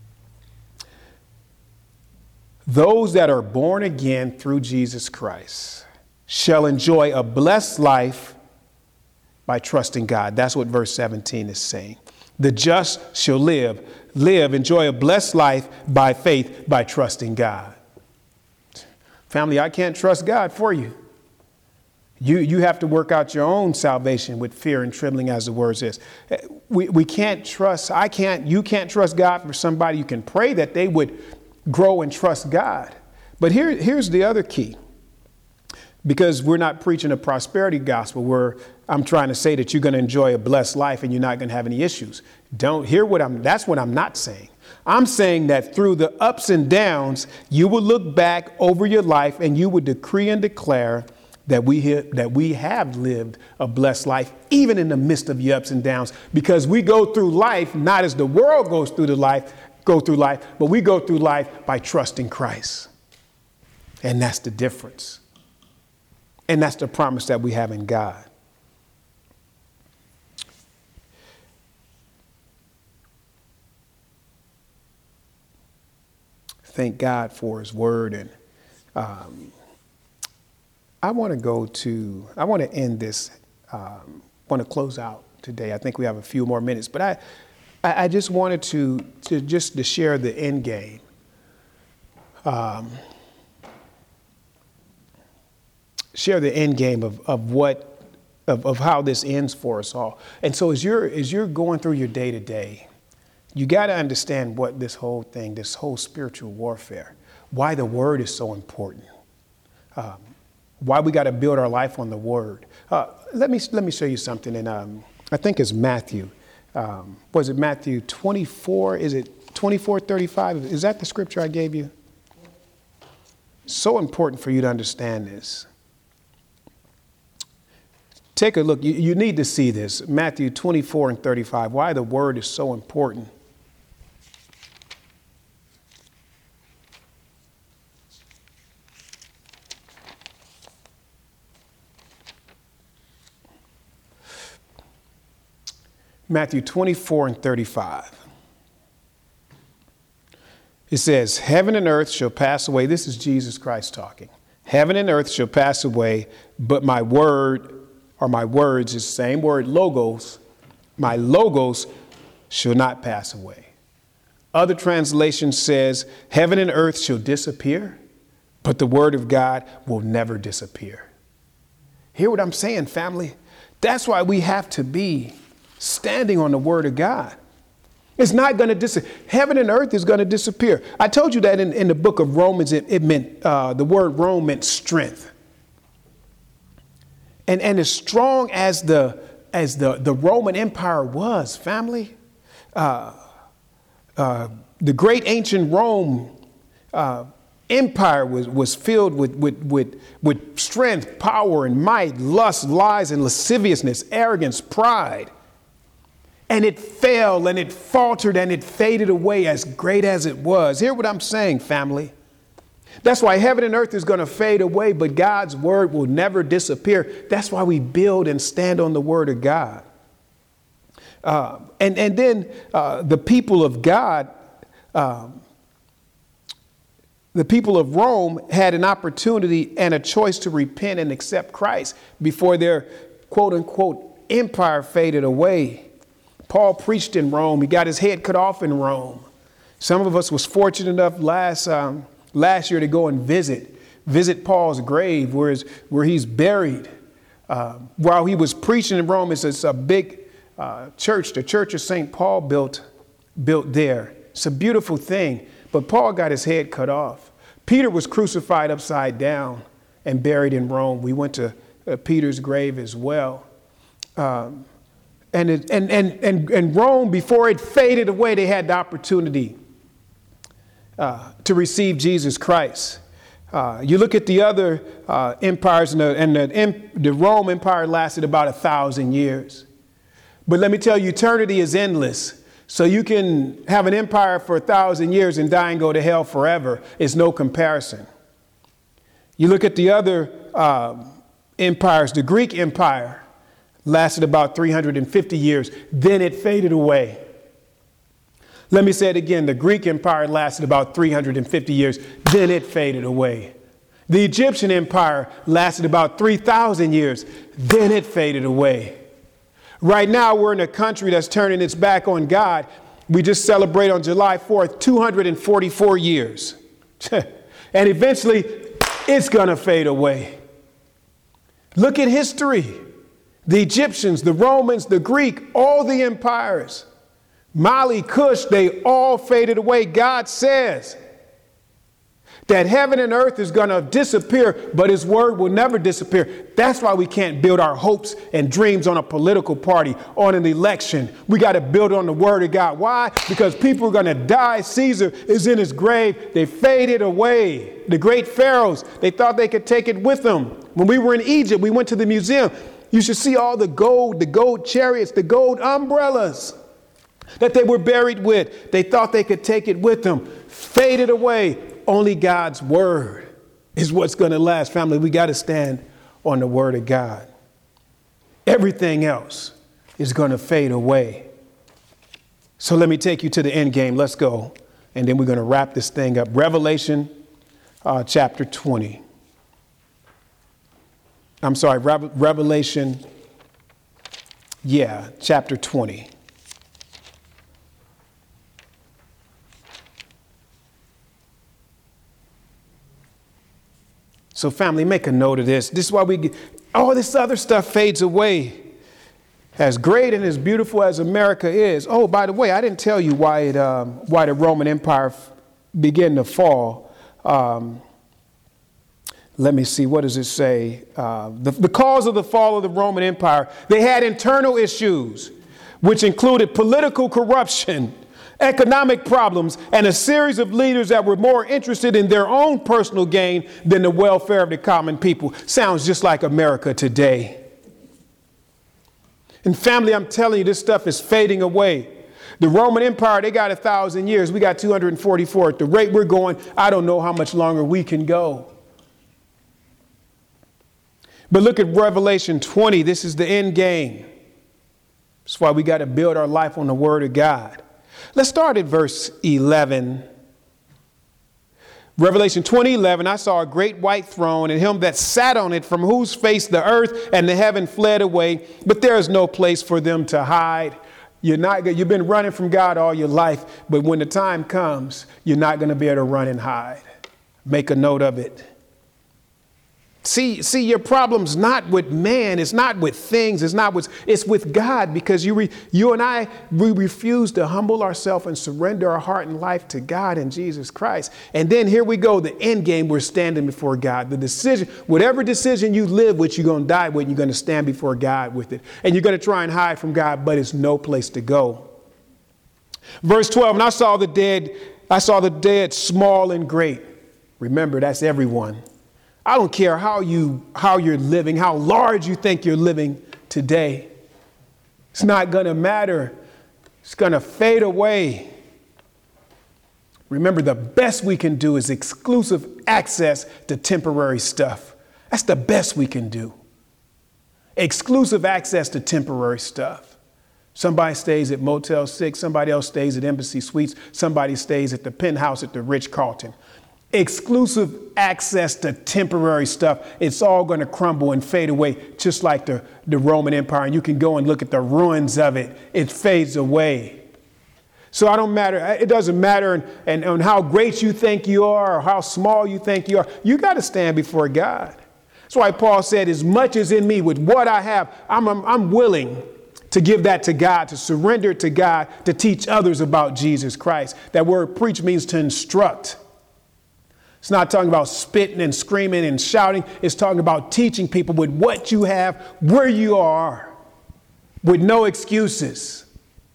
Those that are born again through Jesus Christ shall enjoy a blessed life by trusting God. That's what verse 17 is saying. The just shall live, enjoy a blessed life by faith, by trusting God. Family, I can't trust God for you. You have to work out your own salvation with fear and trembling, as the word says. We can't trust, you can't trust God for somebody. You can pray that they would grow and trust God. But here's the other key. Because we're not preaching a prosperity gospel where I'm trying to say that you're going to enjoy a blessed life and you're not going to have any issues. That's what I'm not saying. I'm saying that through the ups and downs, you will look back over your life and you would decree and declare that we have lived a blessed life, even in the midst of your ups and downs, because we go through life not as the world goes through life, but we go through life by trusting Christ. And that's the difference. And that's the promise that we have in God. Thank God for his word. And I want to end this, want to close out today. I think we have a few more minutes, but I just wanted to share the end game. Share the end game of how this ends for us all. And so as you're going through your day to day, you got to understand what this whole spiritual warfare, why the word is so important, why we got to build our life on the word. Let me show you something. And I think it's Matthew. Was it Matthew 24? Is it 24:35? Is that the scripture I gave you? So important for you to understand this. Take a look. You need to see this. Matthew 24:35. Why the word is so important. Matthew 24:35. It says, heaven and earth shall pass away. This is Jesus Christ talking. Heaven and earth shall pass away, but my word, or my words, is the same word, logos. My logos shall not pass away. Other translation says, heaven and earth shall disappear, but the word of God will never disappear. Hear what I'm saying, family? That's why we have to be standing on the word of God. It's not going to disappear. Heaven and earth is going to disappear. I told you that in the book of Romans, it meant, the word Rome meant strength. And as strong as the Roman Empire was, family, the great ancient Rome empire was filled with strength, power, and might, lust, lies, and lasciviousness, arrogance, pride. And it fell and it faltered and it faded away as great as it was. Hear what I'm saying, family. That's why heaven and earth is going to fade away, but God's word will never disappear. That's why we build and stand on the word of God. And then the people of God, the people of Rome had an opportunity and a choice to repent and accept Christ before their quote unquote empire faded away. Paul preached in Rome. He got his head cut off in Rome. Some of us was fortunate enough last year to go and visit Paul's grave where he's buried. While he was preaching in Rome, it's a big church. The Church of St. Paul built there. It's a beautiful thing. But Paul got his head cut off. Peter was crucified upside down and buried in Rome. We went to Peter's grave as well. And Rome, before it faded away, they had the opportunity to receive Jesus Christ. You look at the other empires, and the Rome Empire lasted about 1,000 years. But let me tell you, eternity is endless. So you can have an empire for 1,000 years and die and go to hell forever. It's no comparison. You look at the other empires, the Greek Empire lasted about 350 years. Then it faded away. Let me say it again. The Greek Empire lasted about 350 years. Then it faded away. The Egyptian Empire lasted about 3,000 years. Then it faded away. Right now, we're in a country that's turning its back on God. We just celebrate on July 4th, 244 years. And eventually, it's going to fade away. Look at history. The Egyptians, the Romans, the Greek, all the empires, Mali, Kush, they all faded away. God says that heaven and earth is going to disappear, but his word will never disappear. That's why we can't build our hopes and dreams on a political party, on an election. We got to build on the word of God. Why? Because people are going to die. Caesar is in his grave. They faded away. The great pharaohs, they thought they could take it with them. When we were in Egypt, we went to the museum. You should see all the gold chariots, the gold umbrellas that they were buried with. They thought they could take it with them. Faded away. Only God's word is what's going to last. Family, we got to stand on the word of God. Everything else is going to fade away. So let me take you to the end game. Let's go. And then we're going to wrap this thing up. Revelation chapter 20. I'm sorry, Revelation, chapter 20. So family, make a note of this. This is why all this other stuff fades away. As great and as beautiful as America is. Oh, by the way, I didn't tell you why the Roman Empire began to fall. Let me see, what does it say? The cause of the fall of the Roman Empire, they had internal issues, which included political corruption, economic problems, and a series of leaders that were more interested in their own personal gain than the welfare of the common people. Sounds just like America today. And family, I'm telling you, this stuff is fading away. The Roman Empire, they got 1,000 years. We got 244. At the rate we're going, I don't know how much longer we can go. But look at Revelation 20. This is the end game. That's why we got to build our life on the word of God. Let's start at verse 11. Revelation 20:11, I saw a great white throne and him that sat on it, from whose face the earth and the heaven fled away, but there is no place for them to hide. You've been running from God all your life, but when the time comes, you're not going to be able to run and hide. Make a note of it. See, your problem's not with man. It's not with things. It's with God, because you and I, we refuse to humble ourselves and surrender our heart and life to God and Jesus Christ. And then here we go. The end game, we're standing before God. The decision, whatever decision you live with, you're going to die with, you're going to stand before God with it. And you're going to try and hide from God, but it's no place to go. Verse 12, and I saw the dead, small and great. Remember, that's everyone. I don't care how you're living, how large you think you're living today. It's not going to matter. It's going to fade away. Remember, the best we can do is exclusive access to temporary stuff. That's the best we can do. Exclusive access to temporary stuff. Somebody stays at Motel 6. Somebody else stays at Embassy Suites. Somebody stays at the penthouse at the Ritz-Carlton. Exclusive access to temporary stuff. It's all going to crumble and fade away, just like the Roman Empire. And you can go and look at the ruins of it. It fades away. So it doesn't matter and how great you think you are or how small you think you are. You got to stand before God. That's why Paul said, as much as in me, with what I have, I'm willing to give that to God, to surrender it to God, to teach others about Jesus Christ. That word preach means to instruct. It's not talking about spitting and screaming and shouting. It's talking about teaching people with what you have, where you are, with no excuses.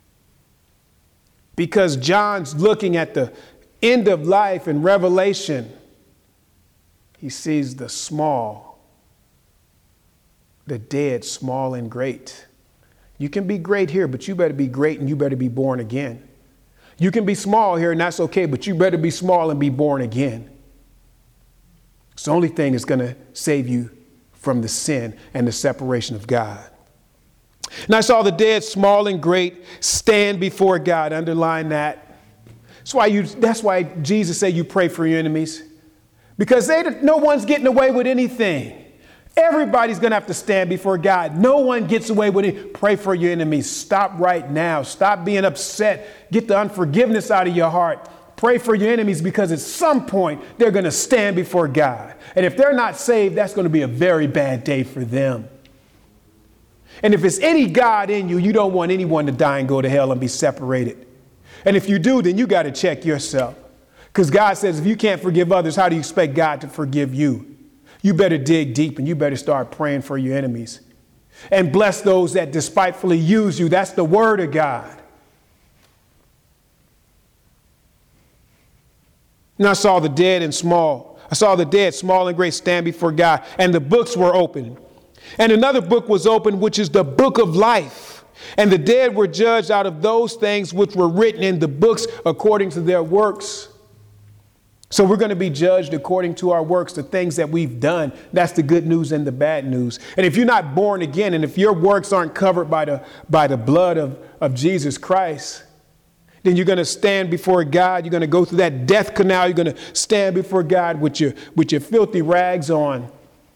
Because John's looking at the end of life in Revelation. He sees the small, the dead, small and great. You can be great here, but you better be great and you better be born again. You can be small here and that's okay, but you better be small and be born again. It's the only thing that's going to save you from the sin and the separation of God. And I saw the dead, small and great, stand before God. Underline that. That's why Jesus said you pray for your enemies. Because no one's getting away with anything. Everybody's going to have to stand before God. No one gets away with it. Pray for your enemies. Stop right now. Stop being upset. Get the unforgiveness out of your heart. Pray for your enemies, because at some point they're going to stand before God. And if they're not saved, that's going to be a very bad day for them. And if it's any God in you, you don't want anyone to die and go to hell and be separated. And if you do, then you got to check yourself. Because God says, if you can't forgive others, how do you expect God to forgive you? You better dig deep and you better start praying for your enemies. And bless those that despitefully use you. That's the word of God. And I saw the dead and small, I saw the dead, small and great, stand before God, and the books were opened. And another book was opened, which is the book of life. And the dead were judged out of those things which were written in the books according to their works. So we're going to be judged according to our works, the things that we've done. That's the good news and the bad news. And if you're not born again, and if your works aren't covered by the blood of Jesus Christ, then you're going to stand before God. You're going to go through that death canal. You're going to stand before God with your filthy rags on.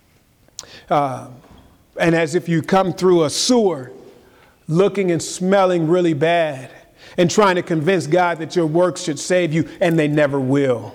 And as if you come through a sewer, looking and smelling really bad, and trying to convince God that your works should save you, and they never will.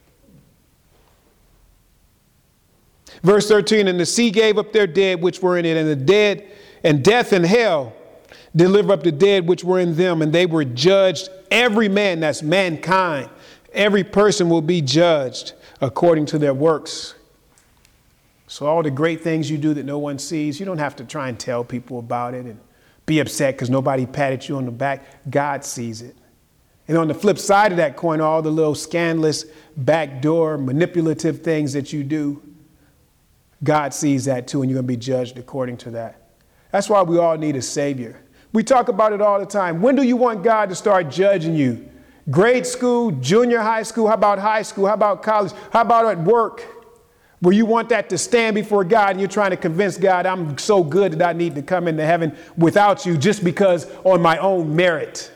Verse 13, and the sea gave up their dead which were in it, and the dead and death and hell deliver up the dead which were in them, and they were judged. Every man, that's mankind, every person will be judged according to their works. So all the great things you do that no one sees, you don't have to try and tell people about it and be upset because nobody patted you on the back. God sees it. And on the flip side of that coin, all the little scandalous, backdoor, manipulative things that you do, God sees that too, and you're going to be judged according to that. That's why we all need a Savior. We talk about it all the time. When do you want God to start judging you? Grade school, junior high school, how about high school? How about college? How about at work? Where you want that to stand before God and you're trying to convince God, I'm so good that I need to come into heaven without you just because on my own merit.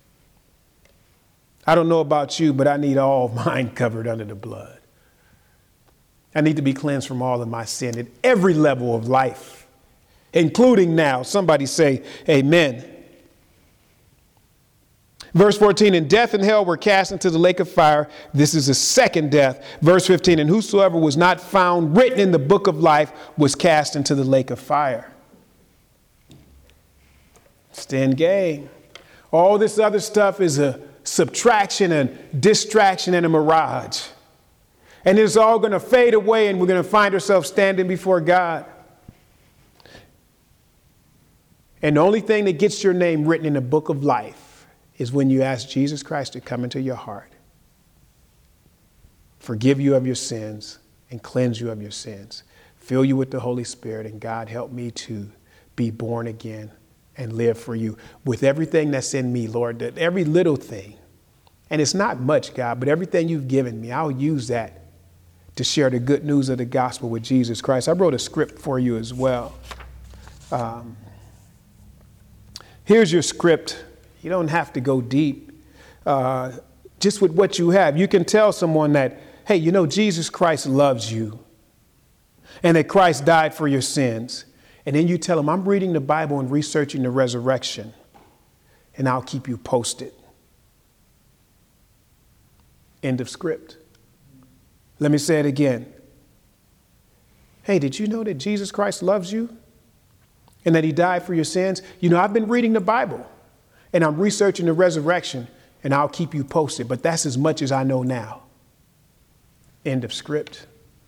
I don't know about you, but I need all of mine covered under the blood. I need to be cleansed from all of my sin at every level of life, including now. Somebody say amen. Verse 14, and death and hell were cast into the lake of fire. This is the second death. Verse 15, and whosoever was not found written in the book of life was cast into the lake of fire. Stand game. All this other stuff is a subtraction and distraction and a mirage. And it's all going to fade away and we're going to find ourselves standing before God. And the only thing that gets your name written in the book of life is when you ask Jesus Christ to come into your heart, forgive you of your sins and cleanse you of your sins, fill you with the Holy Spirit, and God, help me to be born again and live for you with everything that's in me, Lord, that every little thing. And it's not much, God, but everything you've given me, I'll use that to share the good news of the gospel with Jesus Christ. I wrote a script for you as well. Here's your script. You don't have to go deep. Just with what you have, you can tell someone that, hey, you know, Jesus Christ loves you and that Christ died for your sins. And then you tell them, I'm reading the Bible and researching the resurrection, and I'll keep you posted. End of script. Let me say it again. Hey, did you know that Jesus Christ loves you and that he died for your sins? You know, I've been reading the Bible and I'm researching the resurrection, and I'll keep you posted. But that's as much as I know now. End of script.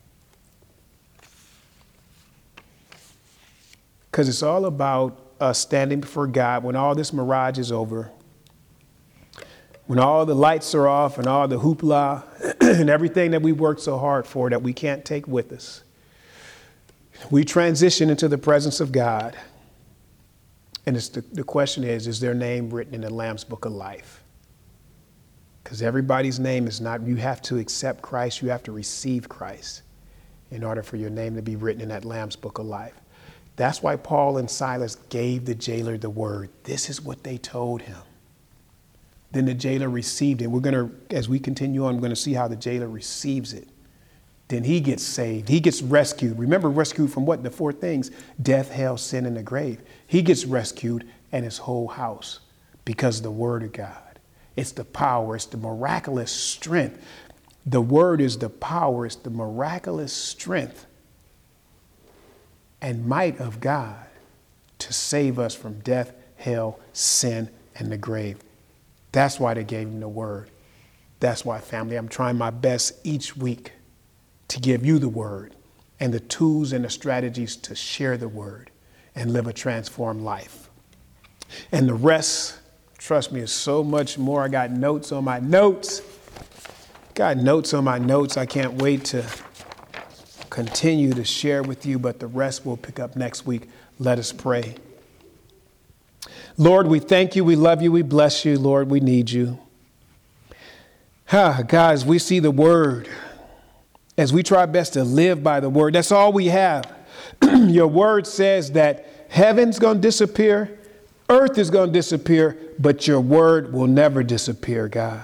Because it's all about us standing before God when all this mirage is over, when all the lights are off and all the hoopla and everything that we worked so hard for that we can't take with us. We transition into the presence of God. And the question is their name written in the Lamb's Book of Life? Because everybody's name is not, you have to accept Christ, you have to receive Christ in order for your name to be written in that Lamb's Book of Life. That's why Paul and Silas gave the jailer the word. This is what they told him. Then the jailer received it. We're going to, as we continue on, we're going to see how the jailer receives it. Then he gets saved. He gets rescued. Remember, rescued from what? The four things: death, hell, sin, and the grave. He gets rescued and his whole house because of the word of God. It's the power. It's the miraculous strength. The word is the power. It's the miraculous strength and might of God to save us from death, hell, sin, and the grave. That's why they gave him the word. That's why, family, I'm trying my best each week to give you the word and the tools and the strategies to share the word and live a transformed life. And the rest, trust me, is so much more. I got notes on my notes. Got notes on my notes. I can't wait to continue to share with you, but the rest we'll pick up next week. Let us pray. Lord, we thank you. We love you. We bless you. Lord, we need you. Guys, we see the word as we try best to live by the word. That's all we have. Your word says that heaven's going to disappear, earth is going to disappear, but your word will never disappear, God.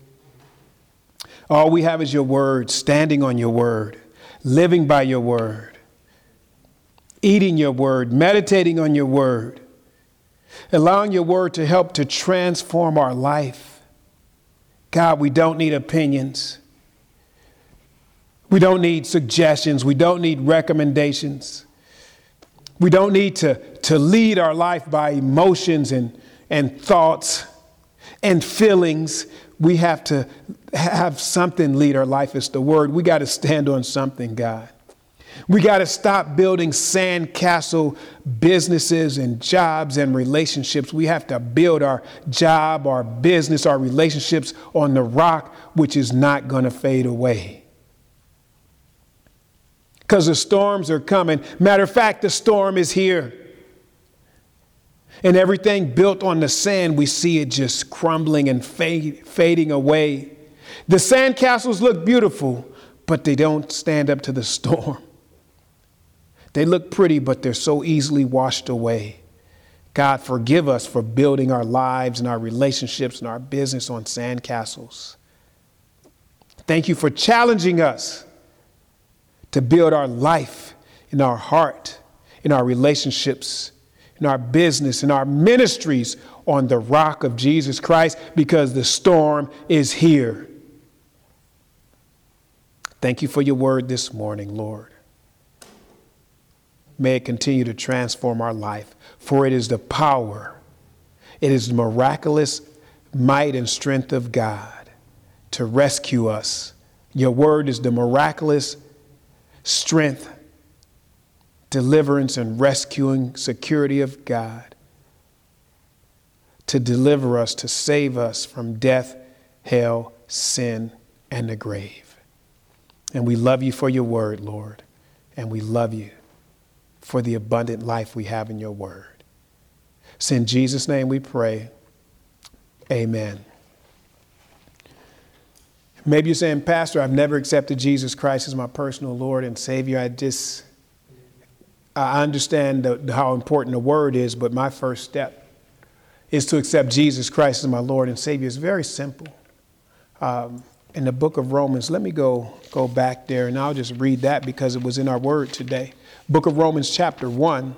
All we have is your word, standing on your word, living by your word, eating your word, meditating on your word, allowing your word to help to transform our life. God, we don't need opinions. We don't need suggestions. We don't need recommendations. We don't need to lead our life by emotions and thoughts and feelings. We have to have something lead our life. It's the word. We got to stand on something, God. We got to stop building sandcastle businesses and jobs and relationships. We have to build our job, our business, our relationships on the rock, which is not going to fade away. Because the storms are coming. Matter of fact, the storm is here. And everything built on the sand, we see it just crumbling and fading away. The sandcastles look beautiful, but they don't stand up to the storm. They look pretty, but they're so easily washed away. God, forgive us for building our lives and our relationships and our business on sandcastles. Thank you for challenging us to build our life in our heart, in our relationships, in our business, in our ministries on the rock of Jesus Christ, because the storm is here. Thank you for your word this morning, Lord. May it continue to transform our life, for it is the power, it is the miraculous might and strength of God to rescue us. Your word is the miraculous strength, deliverance, and rescuing security of God to deliver us, to save us from death, hell, sin, and the grave. And we love you for your word, Lord, and we love you for the abundant life we have in your word. It's in Jesus' name we pray. Amen. Maybe you're saying, Pastor, I've never accepted Jesus Christ as my personal Lord and Savior. I understand how important the word is, but my first step is to accept Jesus Christ as my Lord and Savior. It's very simple. In the book of Romans, let me go back there, and I'll just read that because it was in our word today. Book of Romans, chapter 1.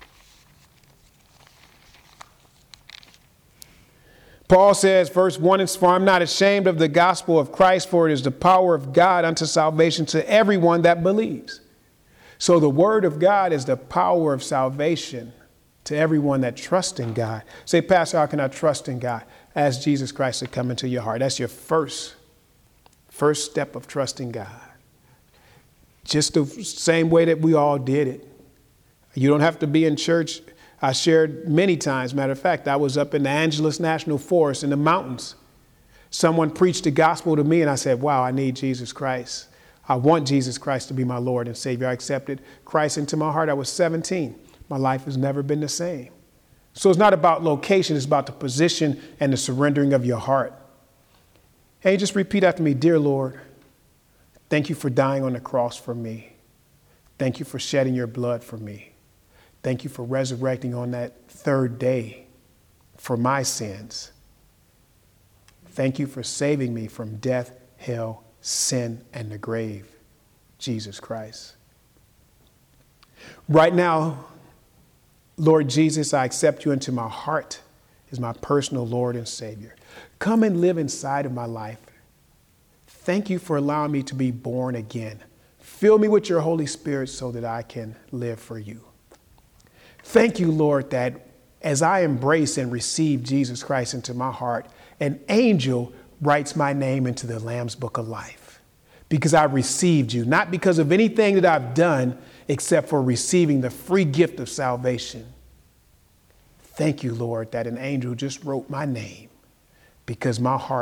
Paul says, verse 1, "For I'm not ashamed of the gospel of Christ, for it is the power of God unto salvation to everyone that believes." So the word of God is the power of salvation to everyone that trusts in God. Say, Pastor, how can I trust in God? Ask Jesus Christ to come into your heart. That's your first step of trusting God. Just the same way that we all did it. You don't have to be in church. I shared many times. Matter of fact, I was up in the Angeles National Forest in the mountains. Someone preached the gospel to me and I said, wow, I need Jesus Christ. I want Jesus Christ to be my Lord and Savior. I accepted Christ into my heart. I was 17. My life has never been the same. So it's not about location. It's about the position and the surrendering of your heart. Hey, just repeat after me. Dear Lord, thank you for dying on the cross for me. Thank you for shedding your blood for me. Thank you for resurrecting on that third day for my sins. Thank you for saving me from death, hell, sin, and the grave, Jesus Christ. Right now, Lord Jesus, I accept you into my heart as my personal Lord and Savior. Come and live inside of my life. Thank you for allowing me to be born again. Fill me with your Holy Spirit so that I can live for you. Thank you, Lord, that as I embrace and receive Jesus Christ into my heart, an angel writes my name into the Lamb's Book of Life because I received you, not because of anything that I've done, except for receiving the free gift of salvation. Thank you, Lord, that an angel just wrote my name because my heart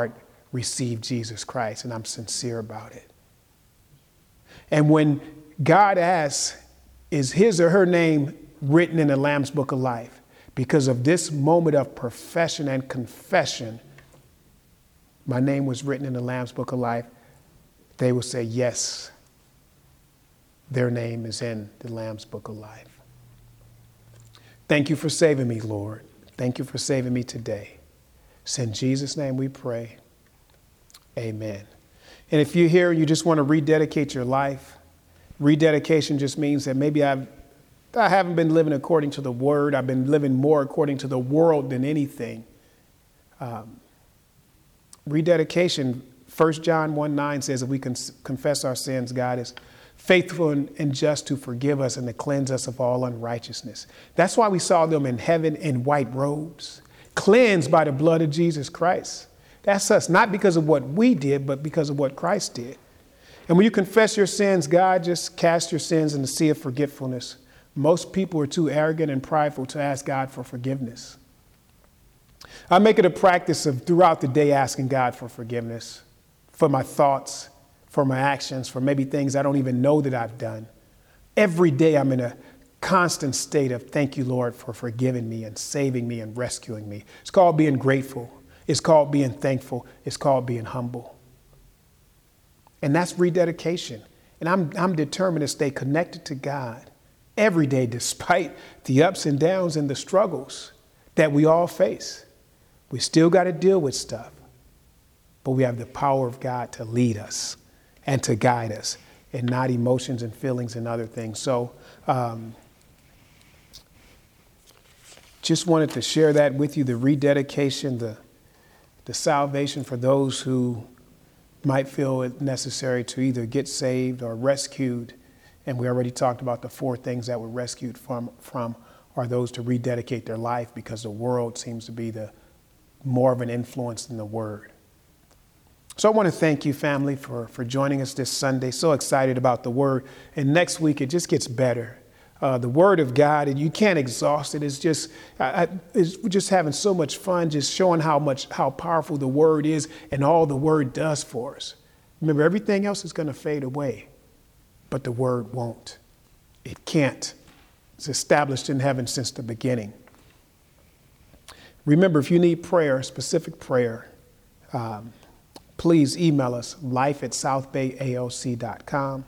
received Jesus Christ, and I'm sincere about it. And when God asks, is his or her name written in the Lamb's Book of Life? Because of this moment of profession and confession, my name was written in the Lamb's Book of Life, they will say, yes, their name is in the Lamb's Book of Life. Thank you for saving me, Lord. Thank you for saving me today. It's in Jesus' name we pray. Amen. And if you're here and you just want to rededicate your life, rededication just means that maybe I haven't been living according to the word. I've been living more according to the world than anything. Rededication, 1 John 1:9 says if we can confess our sins, God is faithful and just to forgive us and to cleanse us of all unrighteousness. That's why we saw them in heaven in white robes, cleansed by the blood of Jesus Christ. That's us, not because of what we did, but because of what Christ did. And when you confess your sins, God just cast your sins in the sea of forgetfulness. Most people are too arrogant and prideful to ask God for forgiveness. I make it a practice of throughout the day asking God for forgiveness for my thoughts, for my actions, for maybe things I don't even know that I've done. Every day I'm in a constant state of thank you, Lord, for forgiving me and saving me and rescuing me. It's called being grateful. It's called being thankful. It's called being humble. And that's rededication. And I'm determined to stay connected to God every day, despite the ups and downs and the struggles that we all face. We still got to deal with stuff, but we have the power of God to lead us and to guide us, and not emotions and feelings and other things. So just wanted to share that with you, the rededication, the salvation for those who might feel it necessary to either get saved or rescued. And we already talked about the 4 things that we're rescued from are those to rededicate their life, because the world seems to be the more of an influence than the word. So I want to thank you, family, for joining us this Sunday. So excited about the word. And next week, it just gets better. The word of God, and you can't exhaust it. It's just, we're just having so much fun, just showing how powerful the word is and all the word does for us. Remember, everything else is going to fade away, but the word won't. It can't. It's established in heaven since the beginning. Remember, if you need prayer, specific prayer, please email us, life@southbayalc.com,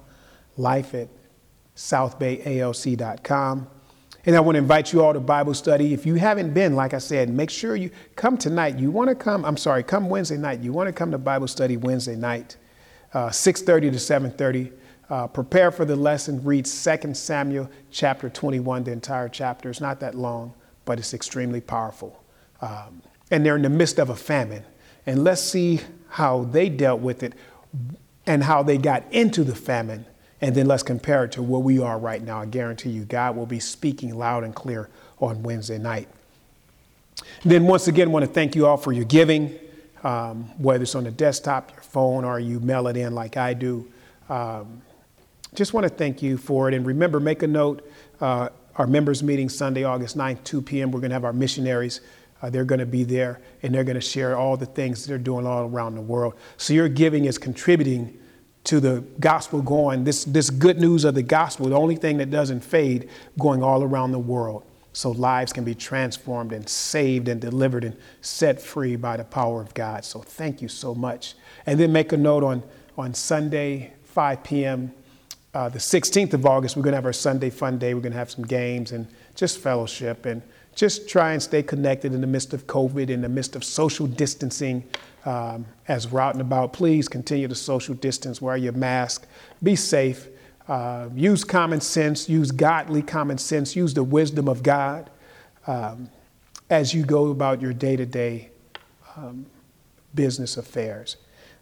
life@southbayalc.com. And I want to invite you all to Bible study. If you haven't been, like I said, make sure you come tonight. Come Wednesday night. You want to come to Bible study Wednesday night, 6:30 to 7:30. Prepare for the lesson. Read 2 Samuel chapter 21, the entire chapter. It's not that long, but it's extremely powerful. And they're in the midst of a famine. And let's see how they dealt with it and how they got into the famine. And then let's compare it to where we are right now. I guarantee you, God will be speaking loud and clear on Wednesday night. Then once again, I want to thank you all for your giving, whether it's on the desktop, your phone, or you mail it in like I do. Just want to thank you for it. And remember, make a note, our members meeting Sunday, August 9th, 2 p.m. We're going to have our missionaries. They're going to be there, and they're going to share all the things they're doing all around the world. So your giving is contributing to the gospel going, this good news of the gospel, the only thing that doesn't fade, going all around the world. So lives can be transformed and saved and delivered and set free by the power of God. So thank you so much. And then make a note on Sunday, 5 p.m., the 16th of August, we're going to have our Sunday fun day. We're going to have some games and just fellowship and just try and stay connected in the midst of COVID, in the midst of social distancing. As we're out and about, please continue to social distance, wear your mask, be safe, use common sense, use godly common sense, use the wisdom of God as you go about your day-to-day business affairs.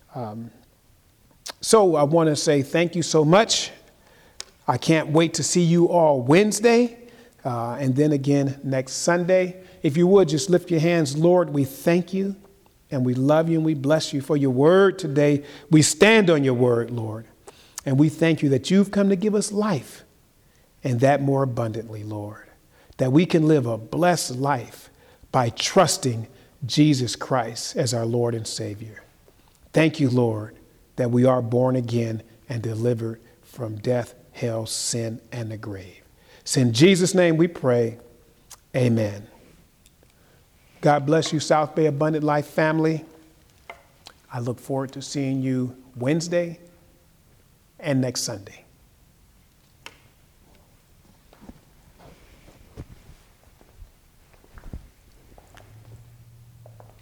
So I want to say thank you so much. I can't wait to see you all Wednesday. And then again next Sunday. If you would, just lift your hands. Lord, we thank you and we love you and we bless you for your word today. We stand on your word, Lord, and we thank you that you've come to give us life, and that more abundantly, Lord, that we can live a blessed life by trusting Jesus Christ as our Lord and Savior. Thank you, Lord, that we are born again and delivered from death, hell, sin, and the grave. It's in Jesus' name we pray. Amen. God bless you, South Bay Abundant Life family. I look forward to seeing you Wednesday and next Sunday.